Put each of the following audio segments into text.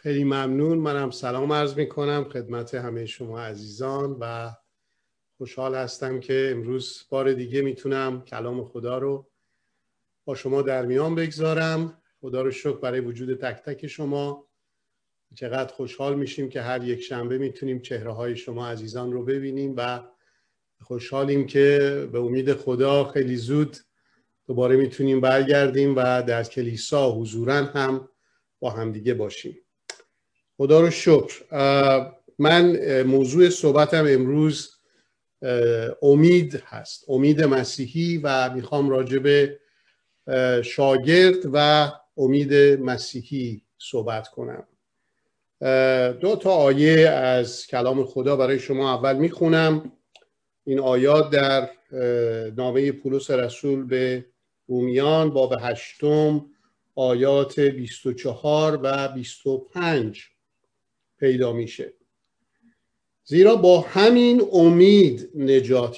خیلی ممنون. منم سلام عرض می کنم خدمت همه شما عزیزان و خوشحال هستم که امروز بار دیگه میتونم کلام خدا رو با شما در میان بگذارم. خدا رو شکر برای وجود تک تک شما. چقدر خوشحال میشیم که هر یک شنبه میتونیم چهره های شما عزیزان رو ببینیم و خوشحالیم که به امید خدا خیلی زود دوباره میتونیم برگردیم و در کلیسا حضوراً هم با همدیگه باشیم. خدا رو شکر. من موضوع صحبتم امروز امید هست، امید مسیحی، و میخوام راجع به شاگرد و امید مسیحی صحبت کنم. 2 آیه از کلام خدا برای شما اول میخونم. این آیات در نامه پولس رسول به رومیان باب 8 آیات 24 و 25 پیدا میشه. زیرا با همین امید نجات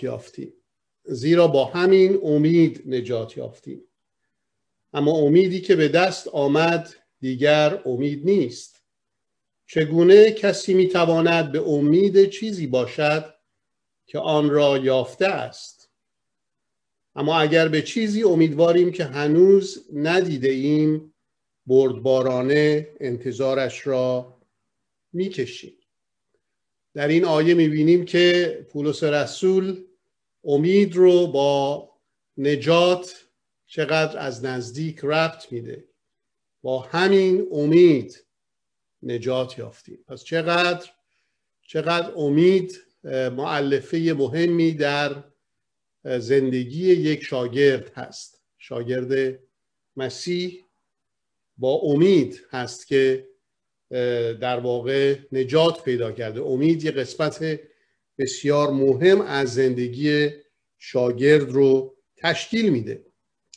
یافتیم. اما امیدی که به دست آمد دیگر امید نیست. چگونه کسی میتواند به امید چیزی باشد که آن را یافته است؟ اما اگر به چیزی امیدواریم که هنوز ندیده ایم، بردبارانه انتظارش را میکشیم. در این آیه میبینیم که پولس رسول امید رو با نجات چقدر از نزدیک ربط میده. با همین امید نجات یافتیم. پس چقدر امید مؤلفه مهمی در زندگی یک شاگرد هست. شاگرد مسیح با امید هست که در واقع نجات پیدا کرده. امید یه قسمت بسیار مهم از زندگی شاگرد رو تشکیل میده.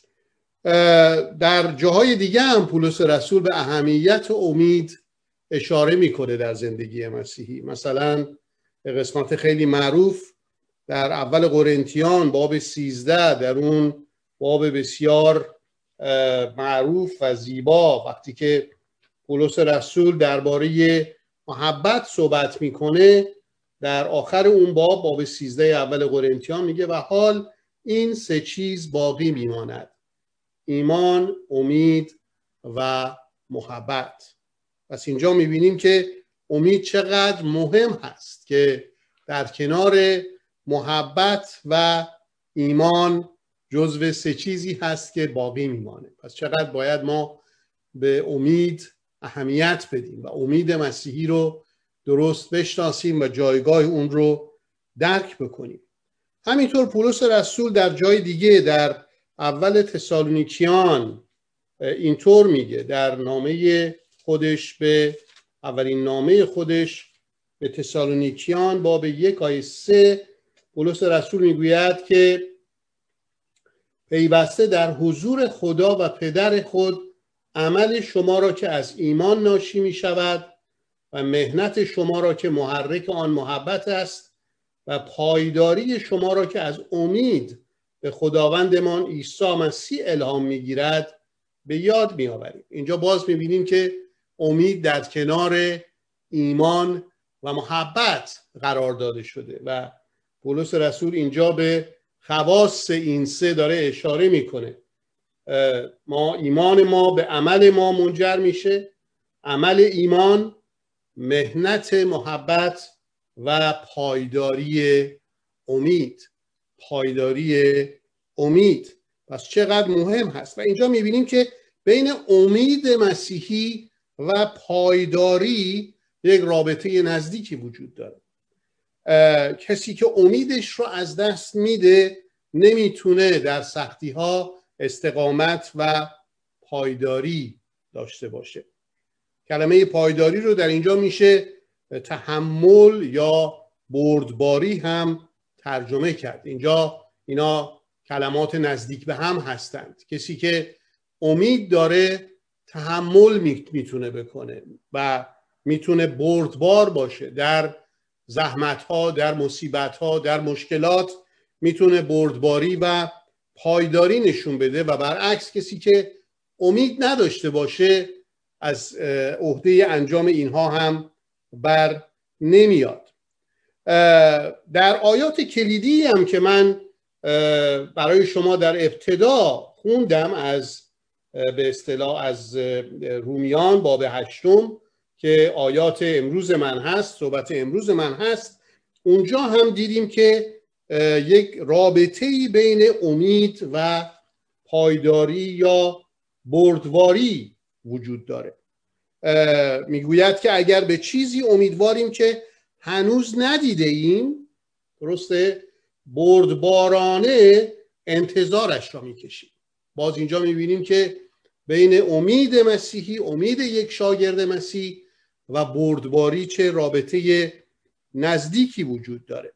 در جاهای دیگه هم پولس رسول به اهمیت امید اشاره میکنه در زندگی مسیحی. مثلا قسمت خیلی معروف در اول قرنتیان باب 13، در اون باب بسیار معروف و زیبا، وقتی که پولس رسول درباره محبت صحبت میکنه، در آخر اون باب 13 اول قرنتیان میگه و حال این 3 چیز باقی میماند: ایمان، امید و محبت. پس اینجا میبینیم که امید چقدر مهم هست که در کنار محبت و ایمان جزو 3 چیزی هست که باقی میمانه. پس چقدر باید ما به امید اهمیت بدیم و امید مسیحی رو درست بشناسیم و جایگاه اون رو درک بکنیم. همینطور پولس رسول در جای دیگه در اول تسالونیکیان اینطور میگه، در نامه خودش به اولین نامه خودش به تسالونیکیان باب 1 آیه 3 پولس رسول میگوید که پیوسته در حضور خدا و پدر خود عمل شما را که از ایمان ناشی می شود و مهنت شما را که محرک آن محبت است و پایداری شما را که از امید به خداوندمان عیسی مسیح الهام می گیرد به یاد می آوریم. اینجا باز می بینیم که امید در کنار ایمان و محبت قرار داده شده و پولس رسول اینجا به خواص این 3 داره اشاره میکنه. ایمان ما به عمل ما منجر میشه، عمل ایمان، مهنت محبت و پایداری امید. پس چقدر مهم هست. و اینجا میبینیم که بین امید مسیحی و پایداری یک رابطه نزدیکی وجود داره. کسی که امیدش رو از دست میده نمیتونه در سختی ها استقامت و پایداری داشته باشه. کلمه پایداری رو در اینجا میشه تحمل یا بردباری هم ترجمه کرد. اینجا اینا کلمات نزدیک به هم هستند. کسی که امید داره تحمل میتونه بکنه و میتونه بردبار باشه در زحمت‌ها، در مصیبت‌ها، در مشکلات میتونه بردباری و پایداری نشون بده و برعکس کسی که امید نداشته باشه از عهده انجام اینها هم بر نمیاد. در آیات کلیدی هم که من برای شما در ابتدا خوندم از به اصطلاح از رومیان باب 8 که آیات امروز من هست، صحبت امروز من هست، اونجا هم دیدیم که یک رابطه‌ای بین امید و پایداری یا بردباری وجود داره. میگوید که اگر به چیزی امیدواریم که هنوز ندیده ایم، درسته، بردبارانه انتظارش را میکشیم. باز اینجا میبینیم که بین امید مسیحی، امید یک شاگرد مسیح و بردباری چه رابطه نزدیکی وجود داره.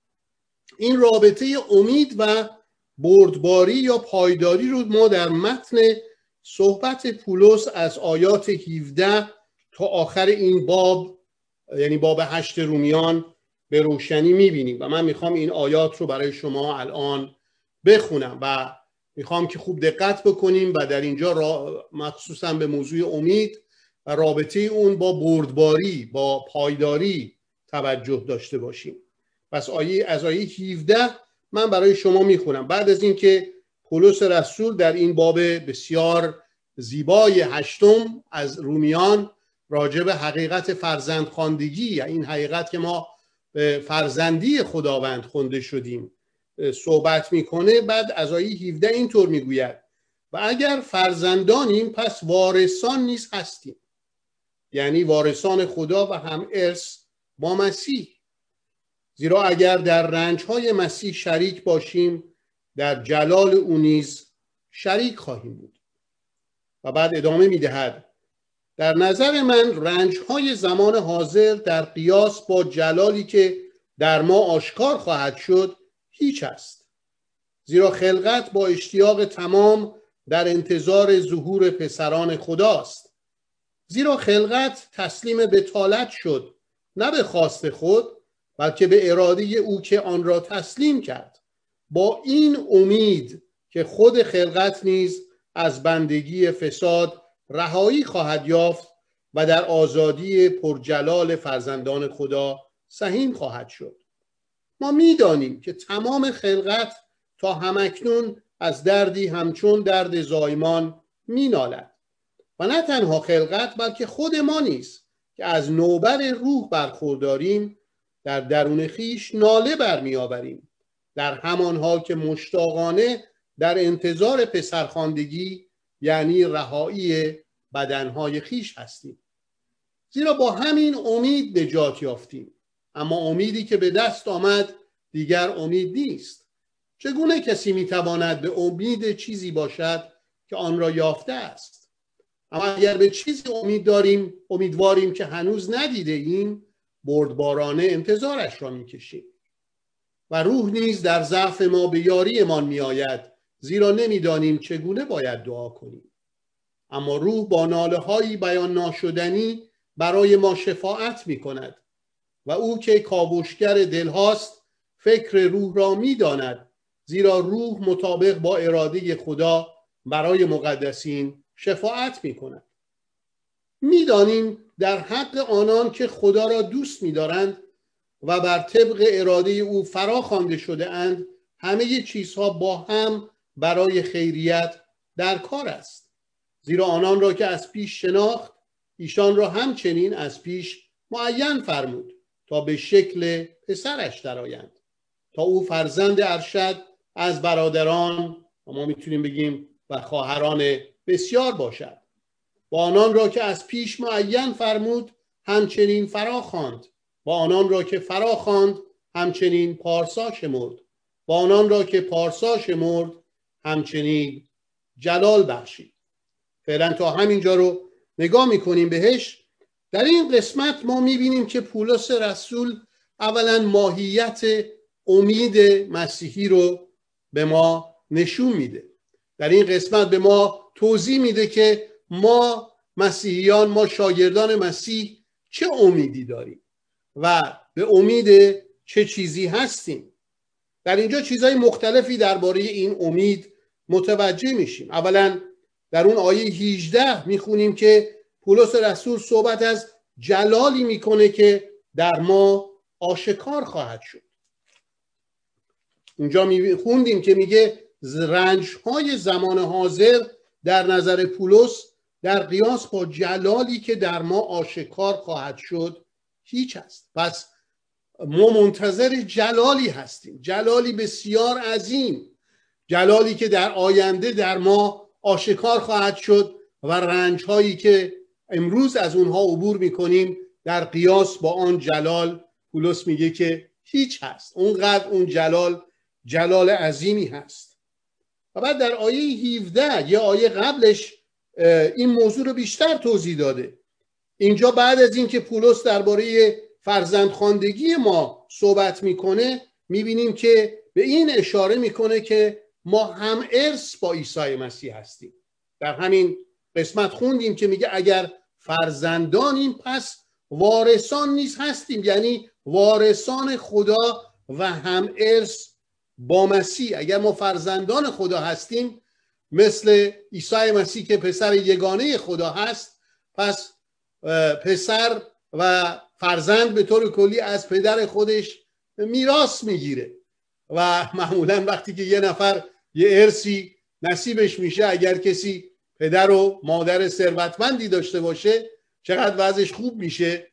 این رابطه امید و بردباری یا پایداری رو ما در متن صحبت پولس از آیات 17 تا آخر این باب، یعنی باب 8 رومیان، به روشنی میبینیم و من میخوام این آیات رو برای شما الان بخونم و میخوام که خوب دقت بکنیم و در اینجا مخصوصا به موضوع امید و رابطه اون با بردباری، با پایداری توجه داشته باشیم. پس از آیه 17 من برای شما میخونم. بعد از اینکه پولس رسول در این باب بسیار زیبای 8 از رومیان راجع به حقیقت فرزندخواندگی، این حقیقت که ما به فرزندی خداوند خوانده شدیم، صحبت میکنه، بعد از آیه 17 اینطور میگوید: و اگر فرزندانیم پس وارثان نیز هستیم، یعنی وارثان خدا و هم ارث با مسیح. زیرا اگر در رنجهای مسیح شریک باشیم، در جلال او نیز شریک خواهیم بود. و بعد ادامه میدهد: در نظر من رنجهای زمان حاضر در قیاس با جلالی که در ما آشکار خواهد شد هیچ است. زیرا خلقت با اشتیاق تمام در انتظار ظهور پسران خداست. زیرا خلقت تسلیم بطالت شد، نه به خواست خود، بلکه به اراده او که آن را تسلیم کرد، با این امید که خود خلقت نیز از بندگی فساد رهایی خواهد یافت و در آزادی پرجلال فرزندان خدا سهیم خواهد شد. ما می‌دانیم که تمام خلقت تا همکنون از دردی همچون درد زایمان می‌نالد و نه تنها خلقت بلکه خود ما نیز که از نوبر روح برخورداریم در درون خیش ناله برمی‌آوریم، در همان حال که مشتاقانه در انتظار پسرخواندگی یعنی رهایی بدنهای خیش هستیم. زیرا با همین امید نجات یافتیم. اما امیدی که به دست آمد دیگر امید نیست. چگونه کسی میتواند به امید چیزی باشد که آن را یافته است؟ اما اگر به چیزی امیدواریم که هنوز ندیده ایم، بردبارانه انتظارش را میکشیم. و روح نیز در ضعف ما به یاریمان میآید، زیرا نمیدانیم چگونه باید دعا کنیم. اما روح با ناله‌هایی بیان ناشدنی برای ما شفاعت میکند و او که کاوشگر دلهاست فکر روح را میداند، زیرا روح مطابق با اراده خدا برای مقدسین شفاعت میکند. میدانیم در حق آنان که خدا را دوست می‌دارند و بر طبق اراده او فرا خوانده شده اند، همه چیزها با هم برای خیریت در کار است. زیرا آنان را که از پیش شناخت، ایشان را همچنین از پیش معین فرمود تا به شکل پسرش درآیند، تا او فرزند ارشد از برادران و ما میتونیم بگیم و خواهران بسیار باشد. و آنان را که از پیش معین فرمود همچنین فرا خواند، و آنان را که فرا خواند همچنین پارسا شمرد، و آنان را که پارسا شمرد همچنین جلال بخشید. فعلا تا همینجا رو نگاه میکنیم بهش. در این قسمت ما میبینیم که پولس رسول اولا ماهیت امید مسیحی رو به ما نشون میده. در این قسمت به ما توضیح میده که ما مسیحیان، ما شاگردان مسیح چه امیدی داریم و به امید چه چیزی هستیم. در اینجا چیزهای مختلفی درباره این امید متوجه میشیم. اولا در اون آیه 18 میخونیم که پولس رسول صحبت از جلالی میکنه که در ما آشکار خواهد شد. اونجا خوندیم که میگه رنج‌های زمان حاضر در نظر پولس در قیاس با جلالی که در ما آشکار خواهد شد هیچ است. پس ما منتظر جلالی هستیم، جلالی بسیار عظیم، جلالی که در آینده در ما آشکار خواهد شد و رنج‌هایی که امروز از اونها عبور میکنیم در قیاس با آن جلال پولس میگه که هیچ هست. اونقدر اون جلال عظیمی هست. و بعد در آیه 17 یا آیه قبلش این موضوع رو بیشتر توضیح داده. اینجا بعد از این که پولس درباره فرزندخواندگی ما صحبت میکنه میبینیم که به این اشاره میکنه که ما هم ارث با عیسی مسیح هستیم. در همین قسمت خوندیم که میگه اگر فرزندانیم پس وارثان نیز هستیم، یعنی وارثان خدا و هم ارث با مسیح. اگر ما فرزندان خدا هستیم مثل عیسی مسیح که پسر یگانه خدا هست، پس پسر و فرزند به طور کلی از پدر خودش میراث میگیره و معمولا وقتی که یه نفر یه ارثی نصیبش میشه، اگر کسی پدر و مادر ثروتمندی داشته باشه چقدر وضعش خوب میشه.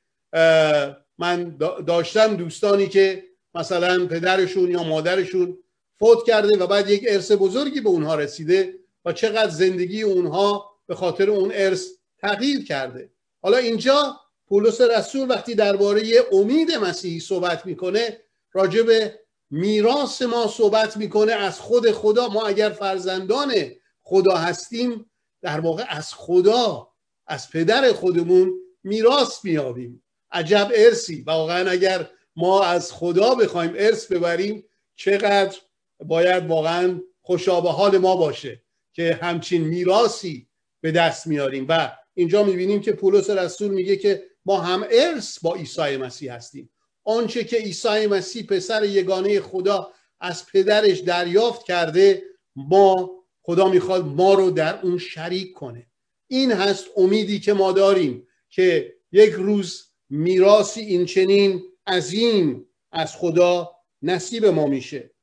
من داشتم دوستانی که مثلا پدرشون یا مادرشون فوت کرده و بعد یک ارث بزرگی به اونها رسیده و چقدر زندگی اونها به خاطر اون ارث تغییر کرده. حالا اینجا پولس رسول وقتی درباره امید مسیحی صحبت میکنه راجع به میراث ما صحبت میکنه از خود خدا. ما اگر فرزندان خدا هستیم در واقع از خدا، از پدر خودمون میراث میابیم. عجب ارثی واقعا. اگر ما از خدا بخوایم ارث ببریم چقدر باید واقعا خوشا به حال ما باشه که همچین میراثی به دست میاریم. و اینجا میبینیم که پولس رسول میگه که ما هم ارث با عیسی مسیح هستیم. آنچه که عیسی مسیح پسر یگانه خدا از پدرش دریافت کرده، خدا میخواد ما رو در اون شریک کنه. این هست امیدی که ما داریم که یک روز میراثی این چنین عظیم از خدا نصیب ما میشه.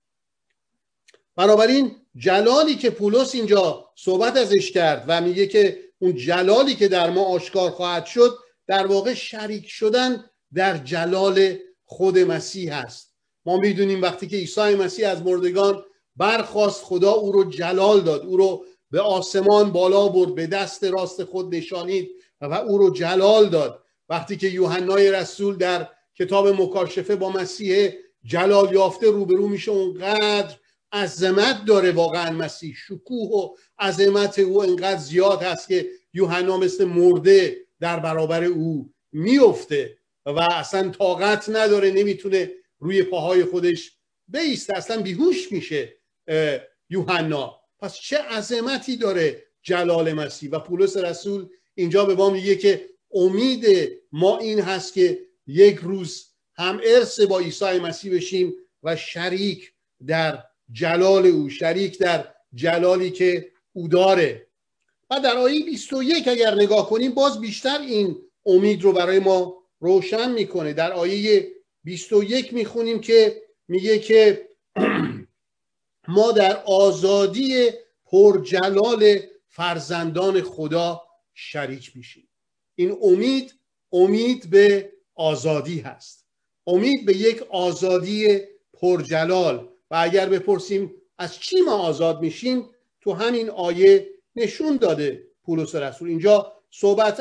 بنابراین جلالی که پولس اینجا صحبت ازش کرد و میگه که اون جلالی که در ما آشکار خواهد شد در واقع شریک شدن در جلال خود مسیح هست. ما میدونیم وقتی که عیسی مسیح از مردگان برخاست خدا او رو جلال داد، او رو به آسمان بالا برد، به دست راست خود نشانید و او رو جلال داد. وقتی که یوحنای رسول در کتاب مکاشفه با مسیح جلال یافته روبرو میشه، اونقدر عظمت داره واقعا مسیح، شکوه و عظمت او انقدر زیاد هست که یوحنا مثل مرده در برابر او میفته و اصلا طاقت نداره، نمیتونه روی پاهای خودش بایسته، اصلا بیهوش میشه یوحنا. پس چه عظمتی داره جلال مسیح. و پولس رسول اینجا به ما میگه که امید ما این هست که یک روز هم ارث با عیسی مسیح بشیم و شریک در جلال او، شریک در جلالی که او داره. و در آیه 21 اگر نگاه کنیم باز بیشتر این امید رو برای ما روشن میکنه. در آیه 21 میخونیم که میگه که ما در آزادی پرجلال فرزندان خدا شریک میشیم. این امید به آزادی هست، امید به یک آزادی پرجلال. و اگر بپرسیم از چی ما آزاد میشیم، تو همین آیه نشون داده پولس رسول. اینجا صحبت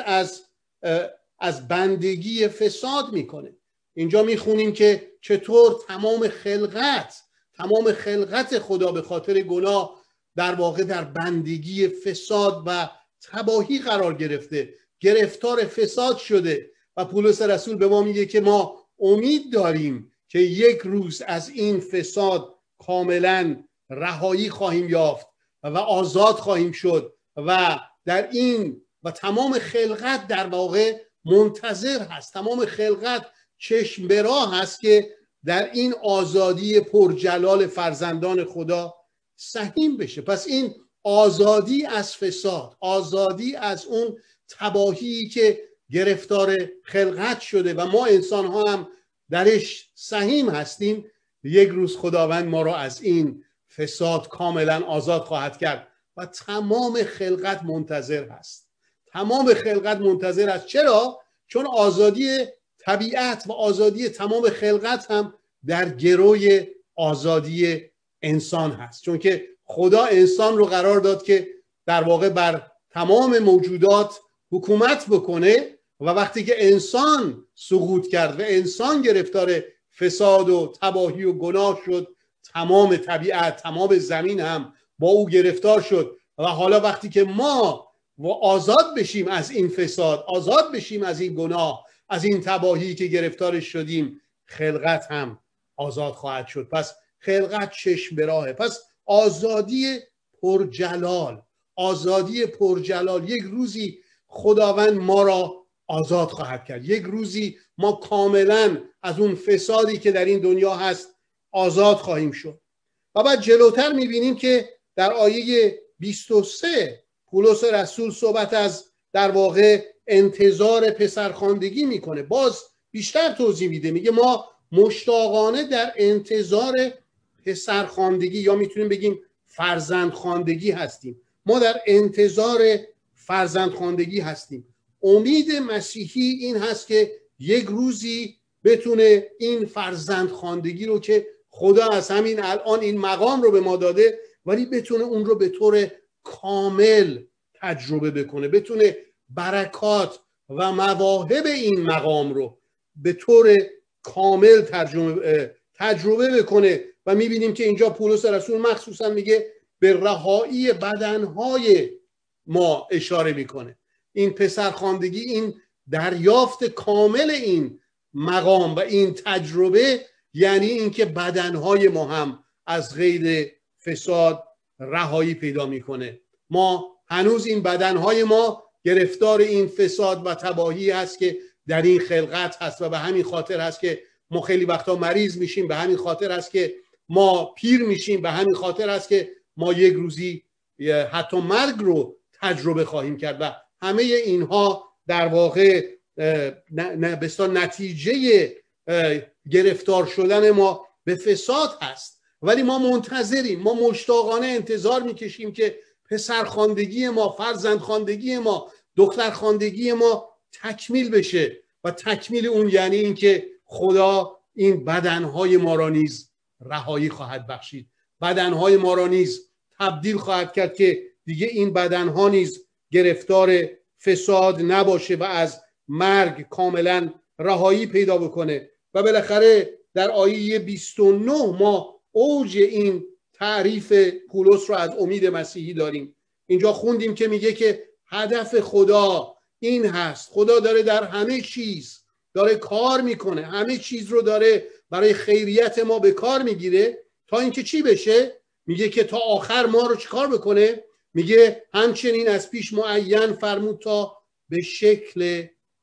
از بندگی فساد میکنه. اینجا میخونیم که چطور تمام خلقت خدا به خاطر گناه در واقع در بندگی فساد و تباهی قرار گرفته، گرفتار فساد شده. و پولس رسول به ما میگه که ما امید داریم که یک روز از این فساد کاملا رهایی خواهیم یافت و آزاد خواهیم شد و در این و تمام خلقت در واقع منتظر هست، تمام خلقت چشم به راه هست که در این آزادی پرجلال فرزندان خدا سهیم بشه. پس این آزادی از فساد، آزادی از اون تباهی که گرفتار خلقت شده و ما انسان ها هم درش سهیم هستیم، یک روز خداوند ما را از این فساد کاملا آزاد خواهد کرد و تمام خلقت منتظر هست. تمام خلقت منتظر است. چرا؟ چون آزادی طبیعت و آزادی تمام خلقت هم در گروی آزادی انسان هست، چون که خدا انسان رو قرار داد که در واقع بر تمام موجودات حکومت بکنه و وقتی که انسان سقوط کرد و انسان گرفتار فساد و تباهی و گناه شد، تمام طبیعت، تمام زمین هم با او گرفتار شد. و حالا وقتی که ما آزاد بشیم از این فساد، آزاد بشیم از این گناه، از این تباهی که گرفتارش شدیم، خلقت هم آزاد خواهد شد. پس خلقت چشم به راهه. پس آزادی پرجلال، آزادی پرجلال. یک روزی خداوند ما را آزاد خواهد کرد. یک روزی ما کاملا از اون فسادی که در این دنیا هست آزاد خواهیم شد. و بعد جلوتر میبینیم که در آیه 23 پولس رسول صحبت از در واقع انتظار پسرخواندگی میکنه. باز بیشتر توضیح میده، میگه ما مشتاقانه در انتظار پسرخواندگی یا میتونیم بگیم فرزندخواندگی هستیم. ما در انتظار فرزندخواندگی هستیم. امید مسیحی این هست که یک روزی بتونه این فرزندخواندگی رو که خدا از همین الان این مقام رو به ما داده، ولی بتونه اون رو به طور کامل تجربه بکنه، بتونه برکات و مواهب این مقام رو به طور کامل تجربه بکنه. و میبینیم که اینجا پولس رسول مخصوصا میگه به رهایی بدنهای ما اشاره میکنه. این پسرخواندگی، این دریافت کامل این مقام و این تجربه، یعنی اینکه بدنهای ما هم از قید فساد رهایی پیدا میکنه. ما هنوز این بدنهای ما گرفتار این فساد و تباهی هست که در این خلقت هست و به همین خاطر هست که ما خیلی وقتا مریض میشیم، به همین خاطر هست که ما پیر میشیم، به همین خاطر هست که ما یک روزی حتی مرگ رو تجربه خواهیم کرد. و همه اینها در واقع نتیجه گرفتار شدن ما به فساد هست. ولی ما منتظریم، ما مشتاقانه انتظار میکشیم که پسرخواندگی ما، فرزندخواندگی ما، دخترخواندگی ما تکمیل بشه. و تکمیل اون یعنی اینکه خدا این بدنهای ما را نیز رهایی خواهد بخشید، بدنهای ما را نیز تبدیل خواهد کرد که دیگه این بدنها نیز گرفتار فساد نباشه و از مرگ کاملا رهایی پیدا بکنه. و بالاخره در آیه 29 ما اوج این تعریف پولس رو از امید مسیحی داریم. اینجا خوندیم که میگه که هدف خدا این هست، خدا داره در همه چیز داره کار میکنه، همه چیز رو داره برای خیریت ما به کار میگیره تا اینکه چی بشه؟ میگه که تا آخر ما رو چیکار بکنه؟ میگه همچنین از پیش معین فرمود تا به شکل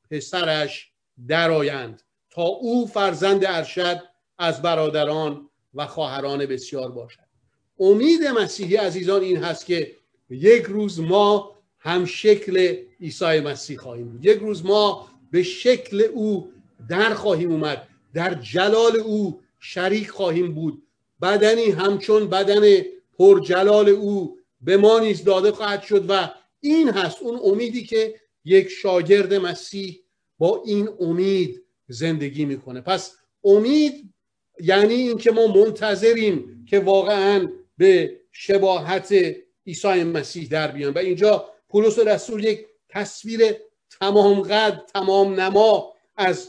پسرش درآیند، تا او فرزند ارشد از برادران و خواهران بسیار باشد. امید مسیحی عزیزان این هست که یک روز ما هم شکل عیسی مسیح خواهیم بود. یک روز ما به شکل او در خواهیم اومد، در جلال او شریک خواهیم بود. بدنی همچون بدن پرجلال او به ما نیز داده خواهد شد. و این هست اون امیدی که یک شاگرد مسیح با این امید زندگی میکنه. پس امید یعنی این که ما منتظریم که واقعا به شباهت عیسی مسیح در بیان. و اینجا پولس رسول یک تصویر تمام قد، تمام نما از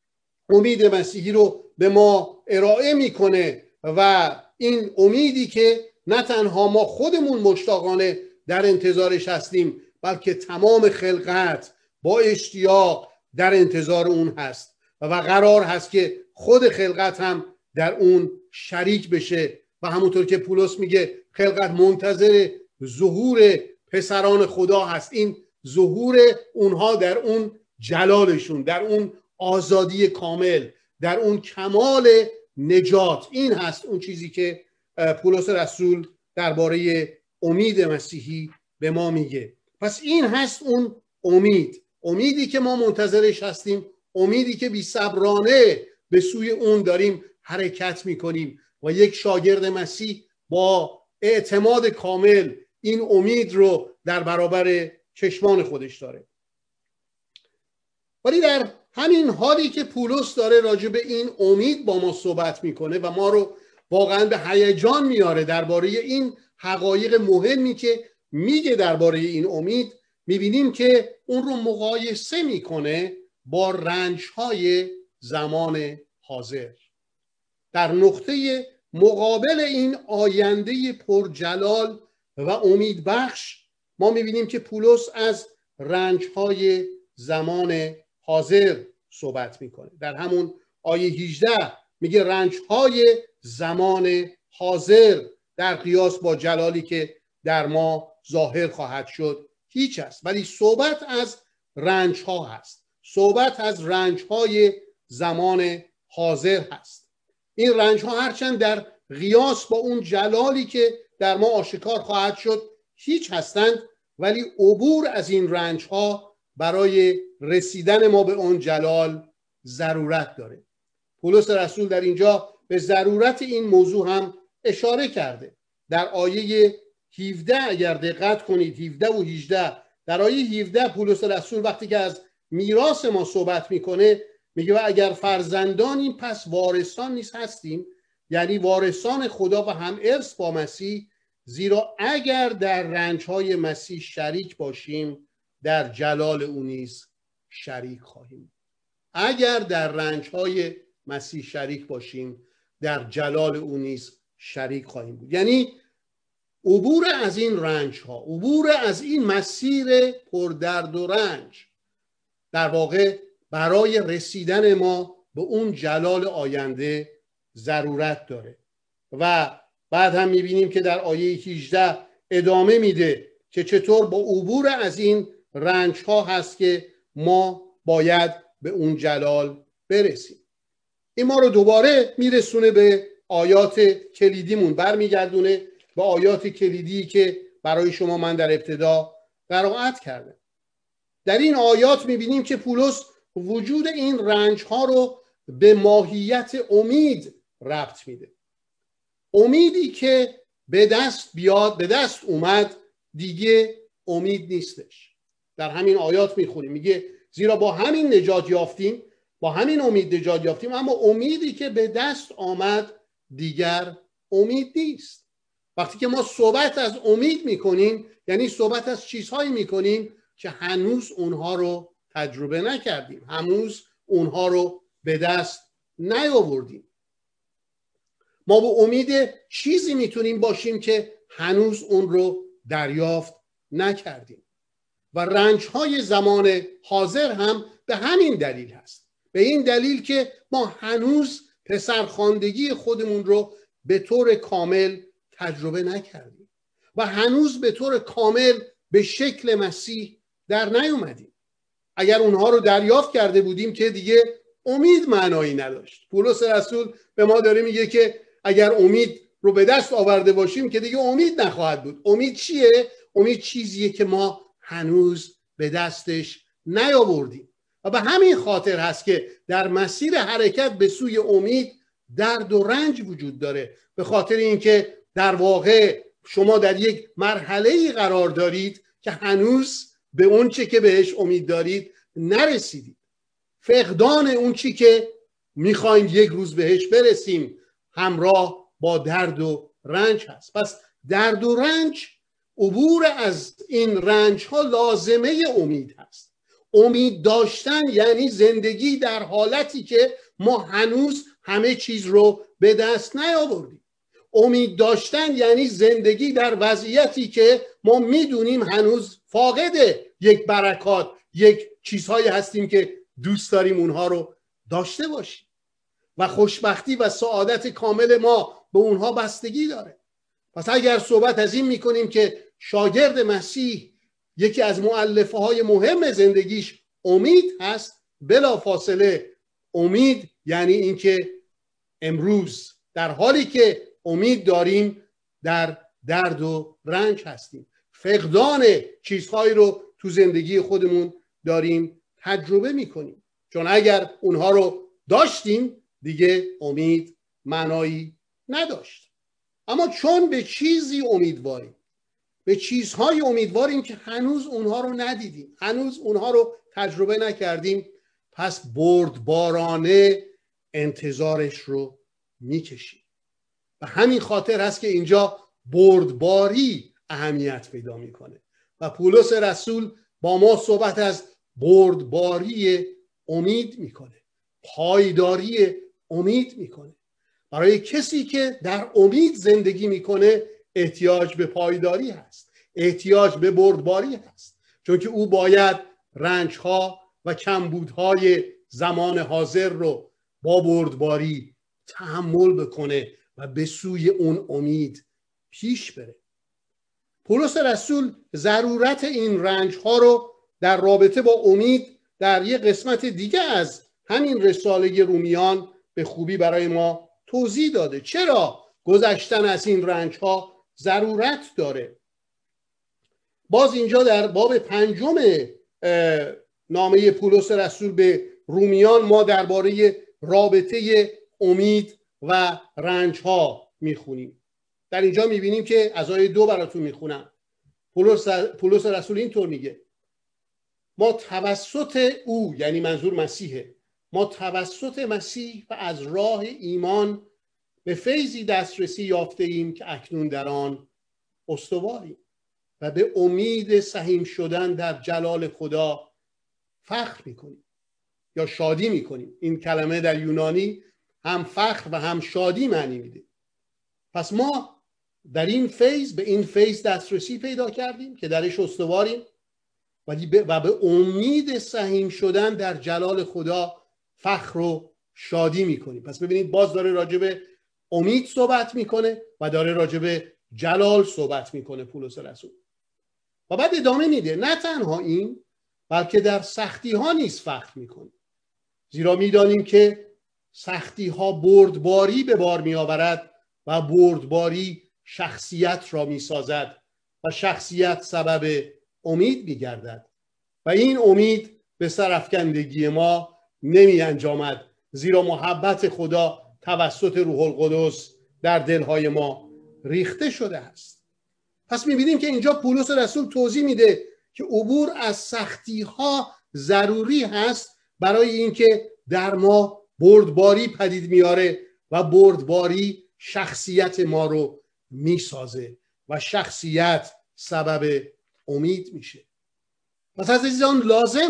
امید مسیحی رو به ما ارائه میکنه. و این امیدی که نه تنها ما خودمون مشتاقانه در انتظارش هستیم، بلکه تمام خلقت با اشتیاق در انتظار اون هست و قرار هست که خود خلقت هم در اون شریک بشه. و همونطور که پولس میگه خلقت منتظر ظهور پسران خدا هست. این ظهور اونها در اون جلالشون، در اون آزادی کامل، در اون کمال نجات، این هست اون چیزی که پولس رسول درباره امید مسیحی به ما میگه. پس این هست اون امیدی که ما منتظرش هستیم، امیدی که بی‌صبرانه به سوی اون داریم حرکت میکنیم و یک شاگرد مسیح با اعتماد کامل این امید رو در برابر چشمان خودش داره. ولی در همین حالی که پولس داره راجع به این امید با ما صحبت میکنه و ما رو واقعا به هیجان میاره درباره این حقایق مهمی که میگه درباره این امید، میبینیم که اون رو مقایسه میکنه با رنج‌های زمان حاضر. در نقطه مقابل این آینده پرجلال و امیدبخش ما میبینیم که پولس از رنج‌های زمان حاضر صحبت میکنه. در همون آیه 18 میگه رنج‌های زمان حاضر در قیاس با جلالی که در ما ظاهر خواهد شد هیچ است. ولی صحبت از رنج‌ها هست، صحبت از رنج‌های زمان حاضر هست. این رنج‌ها هرچند در قیاس با اون جلالی که در ما آشکار خواهد شد هیچ هستند، ولی عبور از این رنج‌ها برای رسیدن ما به اون جلال ضرورت داره. پولس رسول در اینجا به ضرورت این موضوع هم اشاره کرده. در آیه 17 اگر دقت کنید، 17 و 18، در آیه 17 پولس رسول وقتی که از میراث ما صحبت میکنه میگه و اگر فرزندانیم پس وارثان نیز هستیم، یعنی وارثان خدا و هم ارث با مسیح، زیرا اگر در رنج‌های مسیح شریک باشیم در جلال او نیز شریک خواهیم. اگر در رنج‌های مسیح شریک باشیم در جلال او نیز شریک خواهیم بود. یعنی عبور از این رنج‌ها، عبور از این مسیر پردرد و رنج در واقع برای رسیدن ما به اون جلال آینده ضرورت داره. و بعد هم میبینیم که در آیه 18 ادامه میده که چطور با عبور از این رنج ها هست که ما باید به اون جلال برسیم. این ما رو دوباره میرسونه به آیات کلیدیمون، برمیگردونه به آیات کلیدی که برای شما من در ابتدا قرائت کردم. در این آیات میبینیم که پولس وجود این رنج ها رو به ماهیت امید ربط میده. امیدی که به دست بیاد، به دست اومد، دیگه امید نیستش. در همین آیات میخونیم، میگه زیرا با همین نجات یافتیم، با همین امید نجات یافتیم، اما امیدی که به دست آمد دیگر امید نیست. وقتی که ما صحبت از امید میکنیم یعنی صحبت از چیزهایی میکنیم که هنوز اونها رو تجربه نکردیم، هنوز اونها رو به دست نیاوردیم. ما به امید چیزی میتونیم باشیم که هنوز اون رو دریافت نکردیم. و رنج‌های زمان حاضر هم به همین دلیل هست، به این دلیل که ما هنوز پسرخواندگی خودمون رو به طور کامل تجربه نکردیم و هنوز به طور کامل به شکل مسیح در نیومدیم. اگر اونها رو دریافت کرده بودیم که دیگه امید معنایی نداشت. پولس رسول به ما داره میگه که اگر امید رو به دست آورده باشیم که دیگه امید نخواهد بود. امید چیه؟ امید چیزیه که ما هنوز به دستش نیاوردیم. و به همین خاطر هست که در مسیر حرکت به سوی امید درد و رنج وجود داره، به خاطر اینکه در واقع شما در یک مرحله‌ای قرار دارید که هنوز به اون چه که بهش امید دارید نرسیدید. فقدان اون چی که میخوایم یک روز بهش برسیم همراه با درد و رنج هست. پس درد و رنج، عبور از این رنج ها لازمه امید هست. امید داشتن یعنی زندگی در حالتی که ما هنوز همه چیز رو به دست نیاوردیم. امید داشتن یعنی زندگی در وضعیتی که ما میدونیم هنوز فاقد یک برکات، یک چیزهایی هستیم که دوست داریم اونها رو داشته باشیم و خوشبختی و سعادت کامل ما به اونها بستگی داره. پس اگر صحبت از این میکنیم که شاگرد مسیح یکی از مؤلفه های مهم زندگیش امید هست، بلا فاصله امید یعنی اینکه امروز در حالی که امید داریم در درد و رنج هستیم. فقدان چیزهایی رو تو زندگی خودمون داریم تجربه میکنیم. چون اگر اونها رو داشتیم دیگه امید معنایی نداشت. اما چون به چیزی امیدواریم، به چیزهای امیدواریم که هنوز اونها رو ندیدیم، هنوز اونها رو تجربه نکردیم، پس بردبارانه انتظارش رو میکشیم. و همین خاطر هست که اینجا بردباری اهمیت پیدا میکنه و پولس رسول با ما صحبت از بردباری امید میکنه، پایداری امید میکنه. برای کسی که در امید زندگی میکنه احتیاج به پایداری هست، احتیاج به بردباری هست، چون که او باید رنجها و کمبودهای زمان حاضر رو با بردباری تحمل بکنه و به سوی اون امید پیش بره. پولس رسول ضرورت این رنجها رو در رابطه با امید در یک قسمت دیگه از همین رساله رومیان به خوبی برای ما توضیح داده. چرا گذشتن از این رنجها ضرورت داره؟ باز اینجا در باب 5 نامه پولس رسول به رومیان ما درباره رابطه امید و رنجها میخونیم. در اینجا میبینیم که از آیه 2 براتون میخونم. پولس رسول اینطور میگه: ما توسط او، یعنی منظور مسیحه، ما توسط مسیح و از راه ایمان به فیضی دسترسی یافته ایم که اکنون در آن استواریم و به امید سهیم شدن در جلال خدا فخر میکنیم یا شادی میکنیم. این کلمه در یونانی هم فخر و هم شادی معنی میده. پس ما در این فیض، به این فیض دسترسی پیدا کردیم که درش استواریم و به امید سهیم شدن در جلال خدا فخر و شادی میکنیم. پس ببینید باز داره راجع به امید صحبت میکنه و داره راجع به جلال صحبت میکنه پولس رسول. و بعد ادامه میده: نه تنها این، بلکه در سختی ها نیز فخر میکنیم، زیرا میدانیم که سختی ها بردباری به بار میآورد و بردباری شخصیت را میسازد و شخصیت سبب امید میگردد و این امید به سرافکندگی ما نمی انجامد، زیرا محبت خدا توسط روح القدس در دلهای ما ریخته شده است. پس میبینیم که اینجا پولس رسول توضیح میده که عبور از سختی ها ضروری هست برای اینکه در ما بردباری پدید میاره و بردباری شخصیت ما رو میسازه و شخصیت سبب امید میشه. پس عزیزان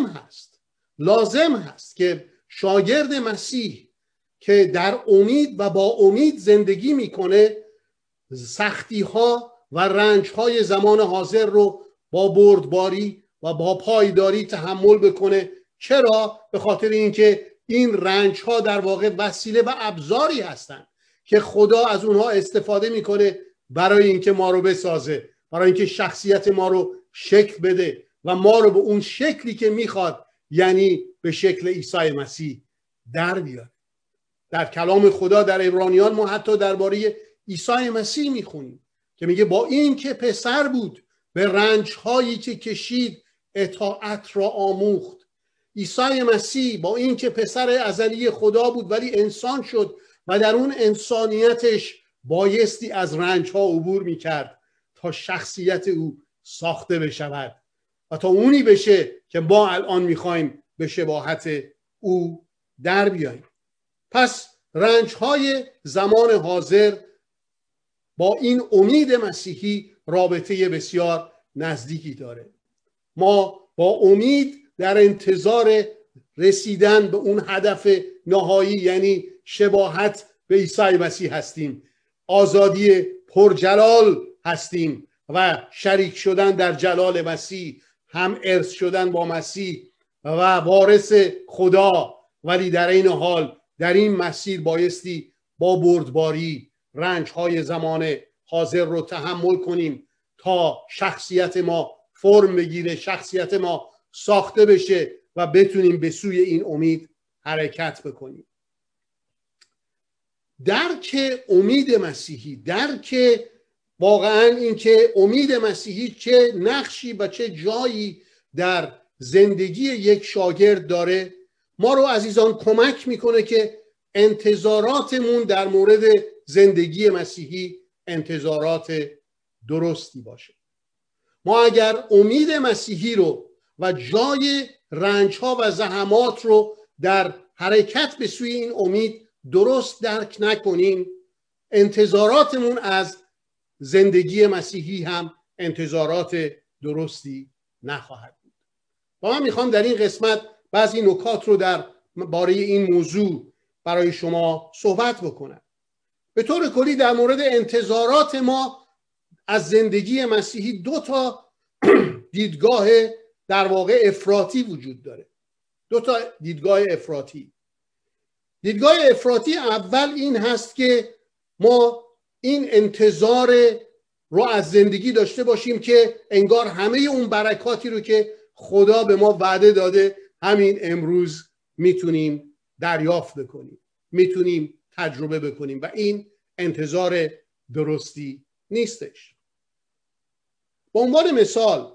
لازم هست که شاگرد مسیح که در امید و با امید زندگی میکنه سختی ها و رنج های زمان حاضر رو با بردباری و با پایداری تحمل بکنه. چرا؟ به خاطر اینکه این رنج ها در واقع وسیله و ابزاری هستند که خدا از اونها استفاده میکنه برای اینکه ما رو بسازه، برای اینکه شخصیت ما رو شکل بده و ما رو به اون شکلی که میخواد، یعنی به شکل عیسی مسیح در بیاره. در کلام خدا در عبرانیان ما حتی درباره عیسی مسیح میخونیم که میگه با این که پسر بود به رنج‌هایی که کشید اطاعت را آموخت. عیسی مسیح با این که پسر ازلی خدا بود ولی انسان شد و در اون انسانیتش بایستی از رنج‌ها عبور میکرد تا شخصیت او ساخته بشود و تا اونی بشه که ما الان میخوایم به شباهت او در بیاییم. پس رنج‌های زمان حاضر با این امید مسیحی رابطه بسیار نزدیکی داره. ما با امید در انتظار رسیدن به اون هدف نهایی، یعنی شباهت به عیسی مسیح هستیم، آزادی پرجلال هستیم و شریک شدن در جلال مسیح، هم ارث شدن با مسیح و وارث خدا. ولی در این حال در این مسیر بایستی با بردباری رنج‌های زمان حاضر رو تحمل کنیم تا شخصیت ما فرم بگیره، شخصیت ما ساخته بشه و بتونیم به سوی این امید حرکت بکنیم. درک امید مسیحی، درک واقعا این که امید مسیحی چه نقشی و چه جایی در زندگی یک شاگرد داره ما رو عزیزان کمک میکنه که انتظاراتمون در مورد زندگی مسیحی انتظارات درستی باشه. ما اگر امید مسیحی رو و جای رنج‌ها و زحمات رو در حرکت به سوی این امید درست درک نکنیم، انتظاراتمون از زندگی مسیحی هم انتظارات درستی نخواهد بود. و من میخوام در این قسمت بعضی نکات رو در باره این موضوع برای شما صحبت بکنم. به طور کلی در مورد انتظارات ما از زندگی مسیحی دو تا دیدگاه در واقع افراطی وجود داره. دو تا دیدگاه افراطی. دیدگاه افراطی اول این هست که ما این انتظار رو از زندگی داشته باشیم که انگار همه اون برکاتی رو که خدا به ما وعده داده همین امروز میتونیم دریافت بکنیم، میتونیم تجربه بکنیم و این انتظار درستی نیستش. به عنوان مثال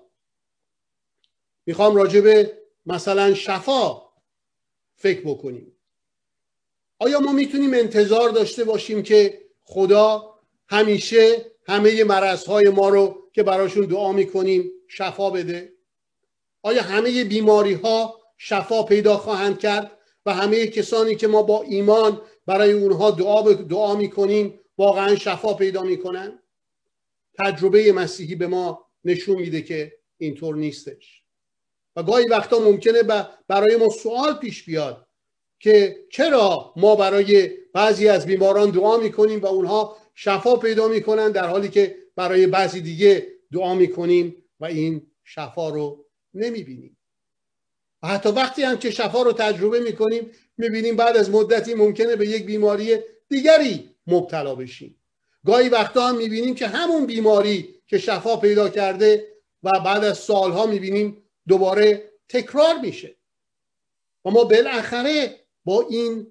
میخوام راجع به مثلا شفا فکر بکنیم. آیا ما میتونیم انتظار داشته باشیم که خدا همیشه همه مرضهای ما رو که براشون دعا میکنیم شفا بده؟ آیا همه بیماری ها شفا پیدا خواهند کرد و همه کسانی که ما با ایمان برای اونها دعا میکنیم واقعا شفا پیدا میکنن؟ تجربه مسیحی به ما نشون میده که اینطور نیستش. و گاهی وقتا ممکنه برای ما سوال پیش بیاد که چرا ما برای بعضی از بیماران دعا میکنیم و اونها شفا پیدا میکنن در حالی که برای بعضی دیگه دعا میکنیم و این شفا رو نمیبینیم. و حتی وقتی هم که شفا رو تجربه میکنیم میبینیم بعد از مدتی ممکنه به یک بیماری دیگری مبتلا بشیم. گاهی وقتا هم میبینیم که همون بیماری که شفا پیدا کرده و بعد از سالها میبینیم دوباره تکرار میشه. و ما بالاخره با این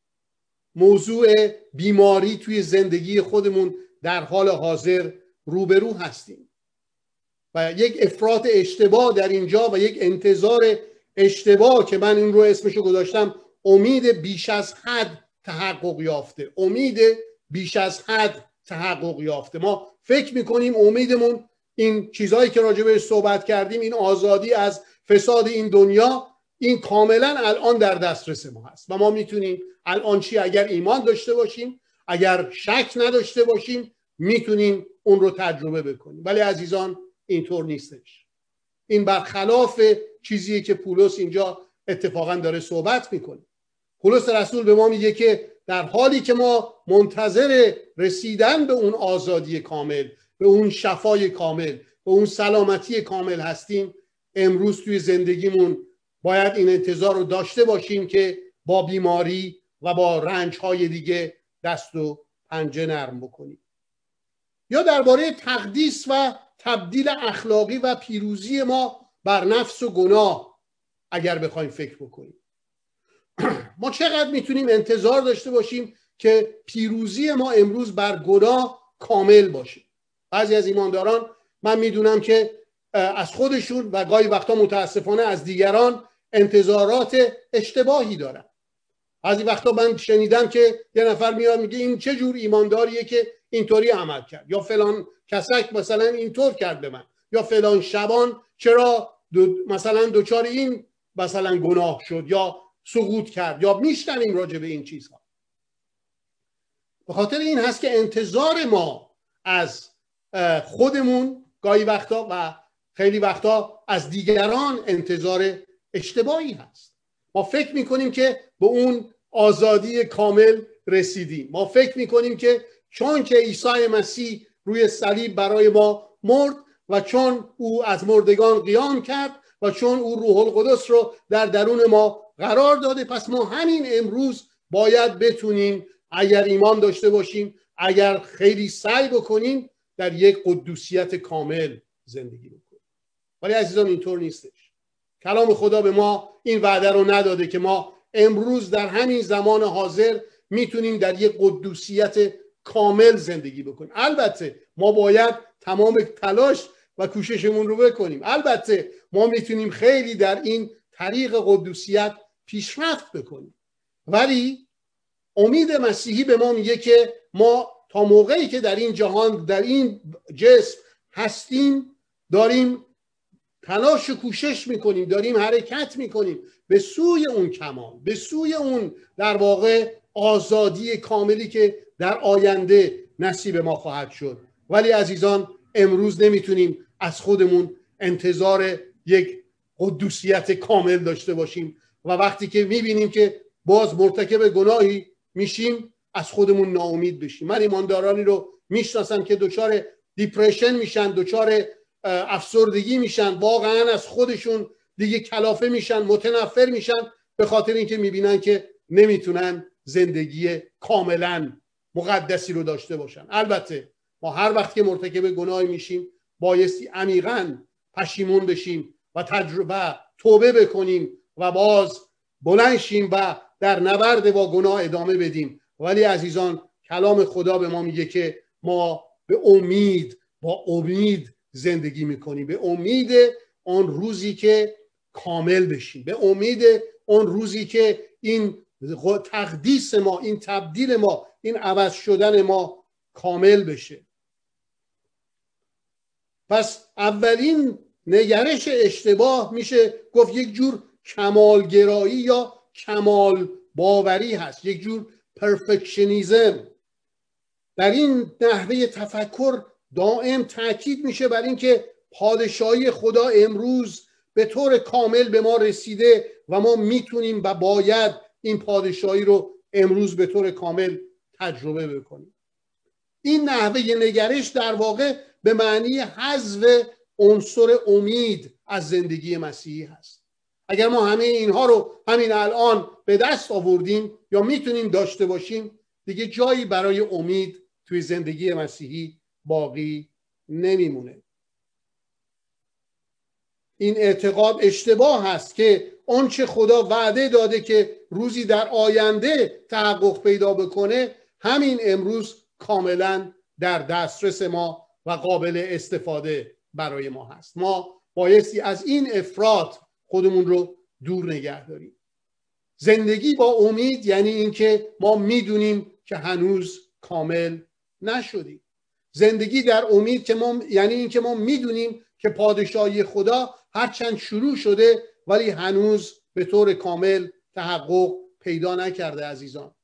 موضوع بیماری توی زندگی خودمون در حال حاضر روبرو هستیم و یک افراط اشتباه در اینجا و یک انتظار اشتباه که من این رو اسمشو گذاشتم امید بیش از حد تحقق یافته. امید بیش از حد تحقق یافته. ما فکر میکنیم امیدمون این چیزهایی که راجع بهش صحبت کردیم، این آزادی از فساد این دنیا، این کاملا الان در دسترس ما هست و ما میتونیم الان اگر ایمان داشته باشیم، اگر شک نداشته باشیم، میتونیم اون رو تجربه بکنیم. ولی عزیزان اینطور نیستش. این برخلاف چیزیه که پولس اینجا اتفاقا داره صحبت میکنه. پولس رسول به ما میگه که در حالی که ما منتظر رسیدن به اون آزادی کامل، به اون شفای کامل، به اون سلامتی کامل هستیم، امروز توی زندگیمون باید این انتظار رو داشته باشیم که با بیماری و با رنج‌های دیگه دست و پنجه نرم بکنیم. یا درباره تقدیس و تبدیل اخلاقی و پیروزی ما بر نفس و گناه اگر بخوایم فکر بکنیم، ما چقدر میتونیم انتظار داشته باشیم که پیروزی ما امروز بر گناه کامل باشه؟ بعضی از ایمانداران من میدونم که از خودشون و گاهی وقتا متاسفانه از دیگران انتظارات اشتباهی دارن. بعضی وقتا من شنیدم که یه نفر میاد میگه این چه جور ایمانداریه که اینطوری عمل کرد، یا فلان کسک مثلا اینطور کرد به من، یا فلان شبان چرا مثلا دوچار این مثلا گناه شد یا سقوط کرد، یا میشنویم راجع به این چیزها. به خاطر این هست که انتظار ما از خودمون گاهی وقتا و خیلی وقتا از دیگران انتظار اشتباهی هست. ما فکر میکنیم که به اون آزادی کامل رسیدیم. ما فکر میکنیم که چون که عیسی مسیح روی صلیب برای ما مرد و چون او از مردگان قیام کرد و چون او روح القدس رو در درون ما قرار داده، پس ما همین امروز باید بتونیم اگر ایمان داشته باشیم، اگر خیلی سعی بکنیم، در یک قدوسیت کامل زندگی بکنیم. ولی عزیزان اینطور نیستش. کلام خدا به ما این وعده رو نداده که ما امروز در همین زمان حاضر میتونیم در یک قدوسیت کامل زندگی بکنیم. البته ما باید تمام تلاش و کوششمون رو بکنیم. البته ما میتونیم خیلی در این طریق قدوسیت پیشرفت بکنیم، ولی امید مسیحی به ما میگه که ما تا موقعی که در این جهان، در این جسم هستیم، داریم تلاش و کوشش میکنیم، داریم حرکت میکنیم به سوی اون کمال، به سوی اون در واقع آزادی کاملی که در آینده نصیب ما خواهد شد. ولی عزیزان، امروز نمیتونیم از خودمون انتظار یک قدوسیت کامل داشته باشیم و وقتی که میبینیم که باز مرتکب گناهی میشیم از خودمون ناامید بشیم. من ایماندارانی رو میشناسم که دچار دیپرشن میشن، دچار افسردگی میشن، واقعا از خودشون دیگه کلافه میشن، متنفر میشن، به خاطر اینکه میبینن که نمیتونن زندگی کاملا مقدسی رو داشته باشن. البته ما هر وقت که مرتکب گناهی میشیم بایستی عمیقاً پشیمون بشیم و تجربه توبه بکنیم و باز بلند شیم و در نبرد با گناه ادامه بدیم. ولی عزیزان، کلام خدا به ما میگه که ما به امید، با امید زندگی میکنیم، به امید اون روزی که کامل بشیم، به امید اون روزی که این تقدیس ما، این تبدیل ما، این عوض شدن ما کامل بشه. پس اولین نگرش اشتباه میشه گفت یک جور کمالگرایی یا کمال باوری هست، یک جور پرفکشنیزم. در این نحوه تفکر دائم تاکید میشه بر اینکه پادشاهی خدا امروز به طور کامل به ما رسیده و ما میتونیم و باید این پادشاهی رو امروز به طور کامل تجربه بکنیم. این نحوه نگرش در واقع به معنی حذف عنصر امید از زندگی مسیحی هست. اگر ما همه اینها رو همین الان به دست آوردیم یا میتونیم داشته باشیم، دیگه جایی برای امید توی زندگی مسیحی باقی نمیمونه. این اعتقاد اشتباه هست که آنچه خدا وعده داده که روزی در آینده تحقق پیدا بکنه همین امروز کاملا در دسترس ما و قابل استفاده برای ما هست. ما بایستی از این افراط خودمون رو دور نگه داریم. زندگی با امید یعنی اینکه ما میدونیم که هنوز کامل نشدیم. زندگی در امید که یعنی اینکه ما میدونیم که پادشاهی خدا هرچند شروع شده ولی هنوز به طور کامل تحقق پیدا نکرده. عزیزان،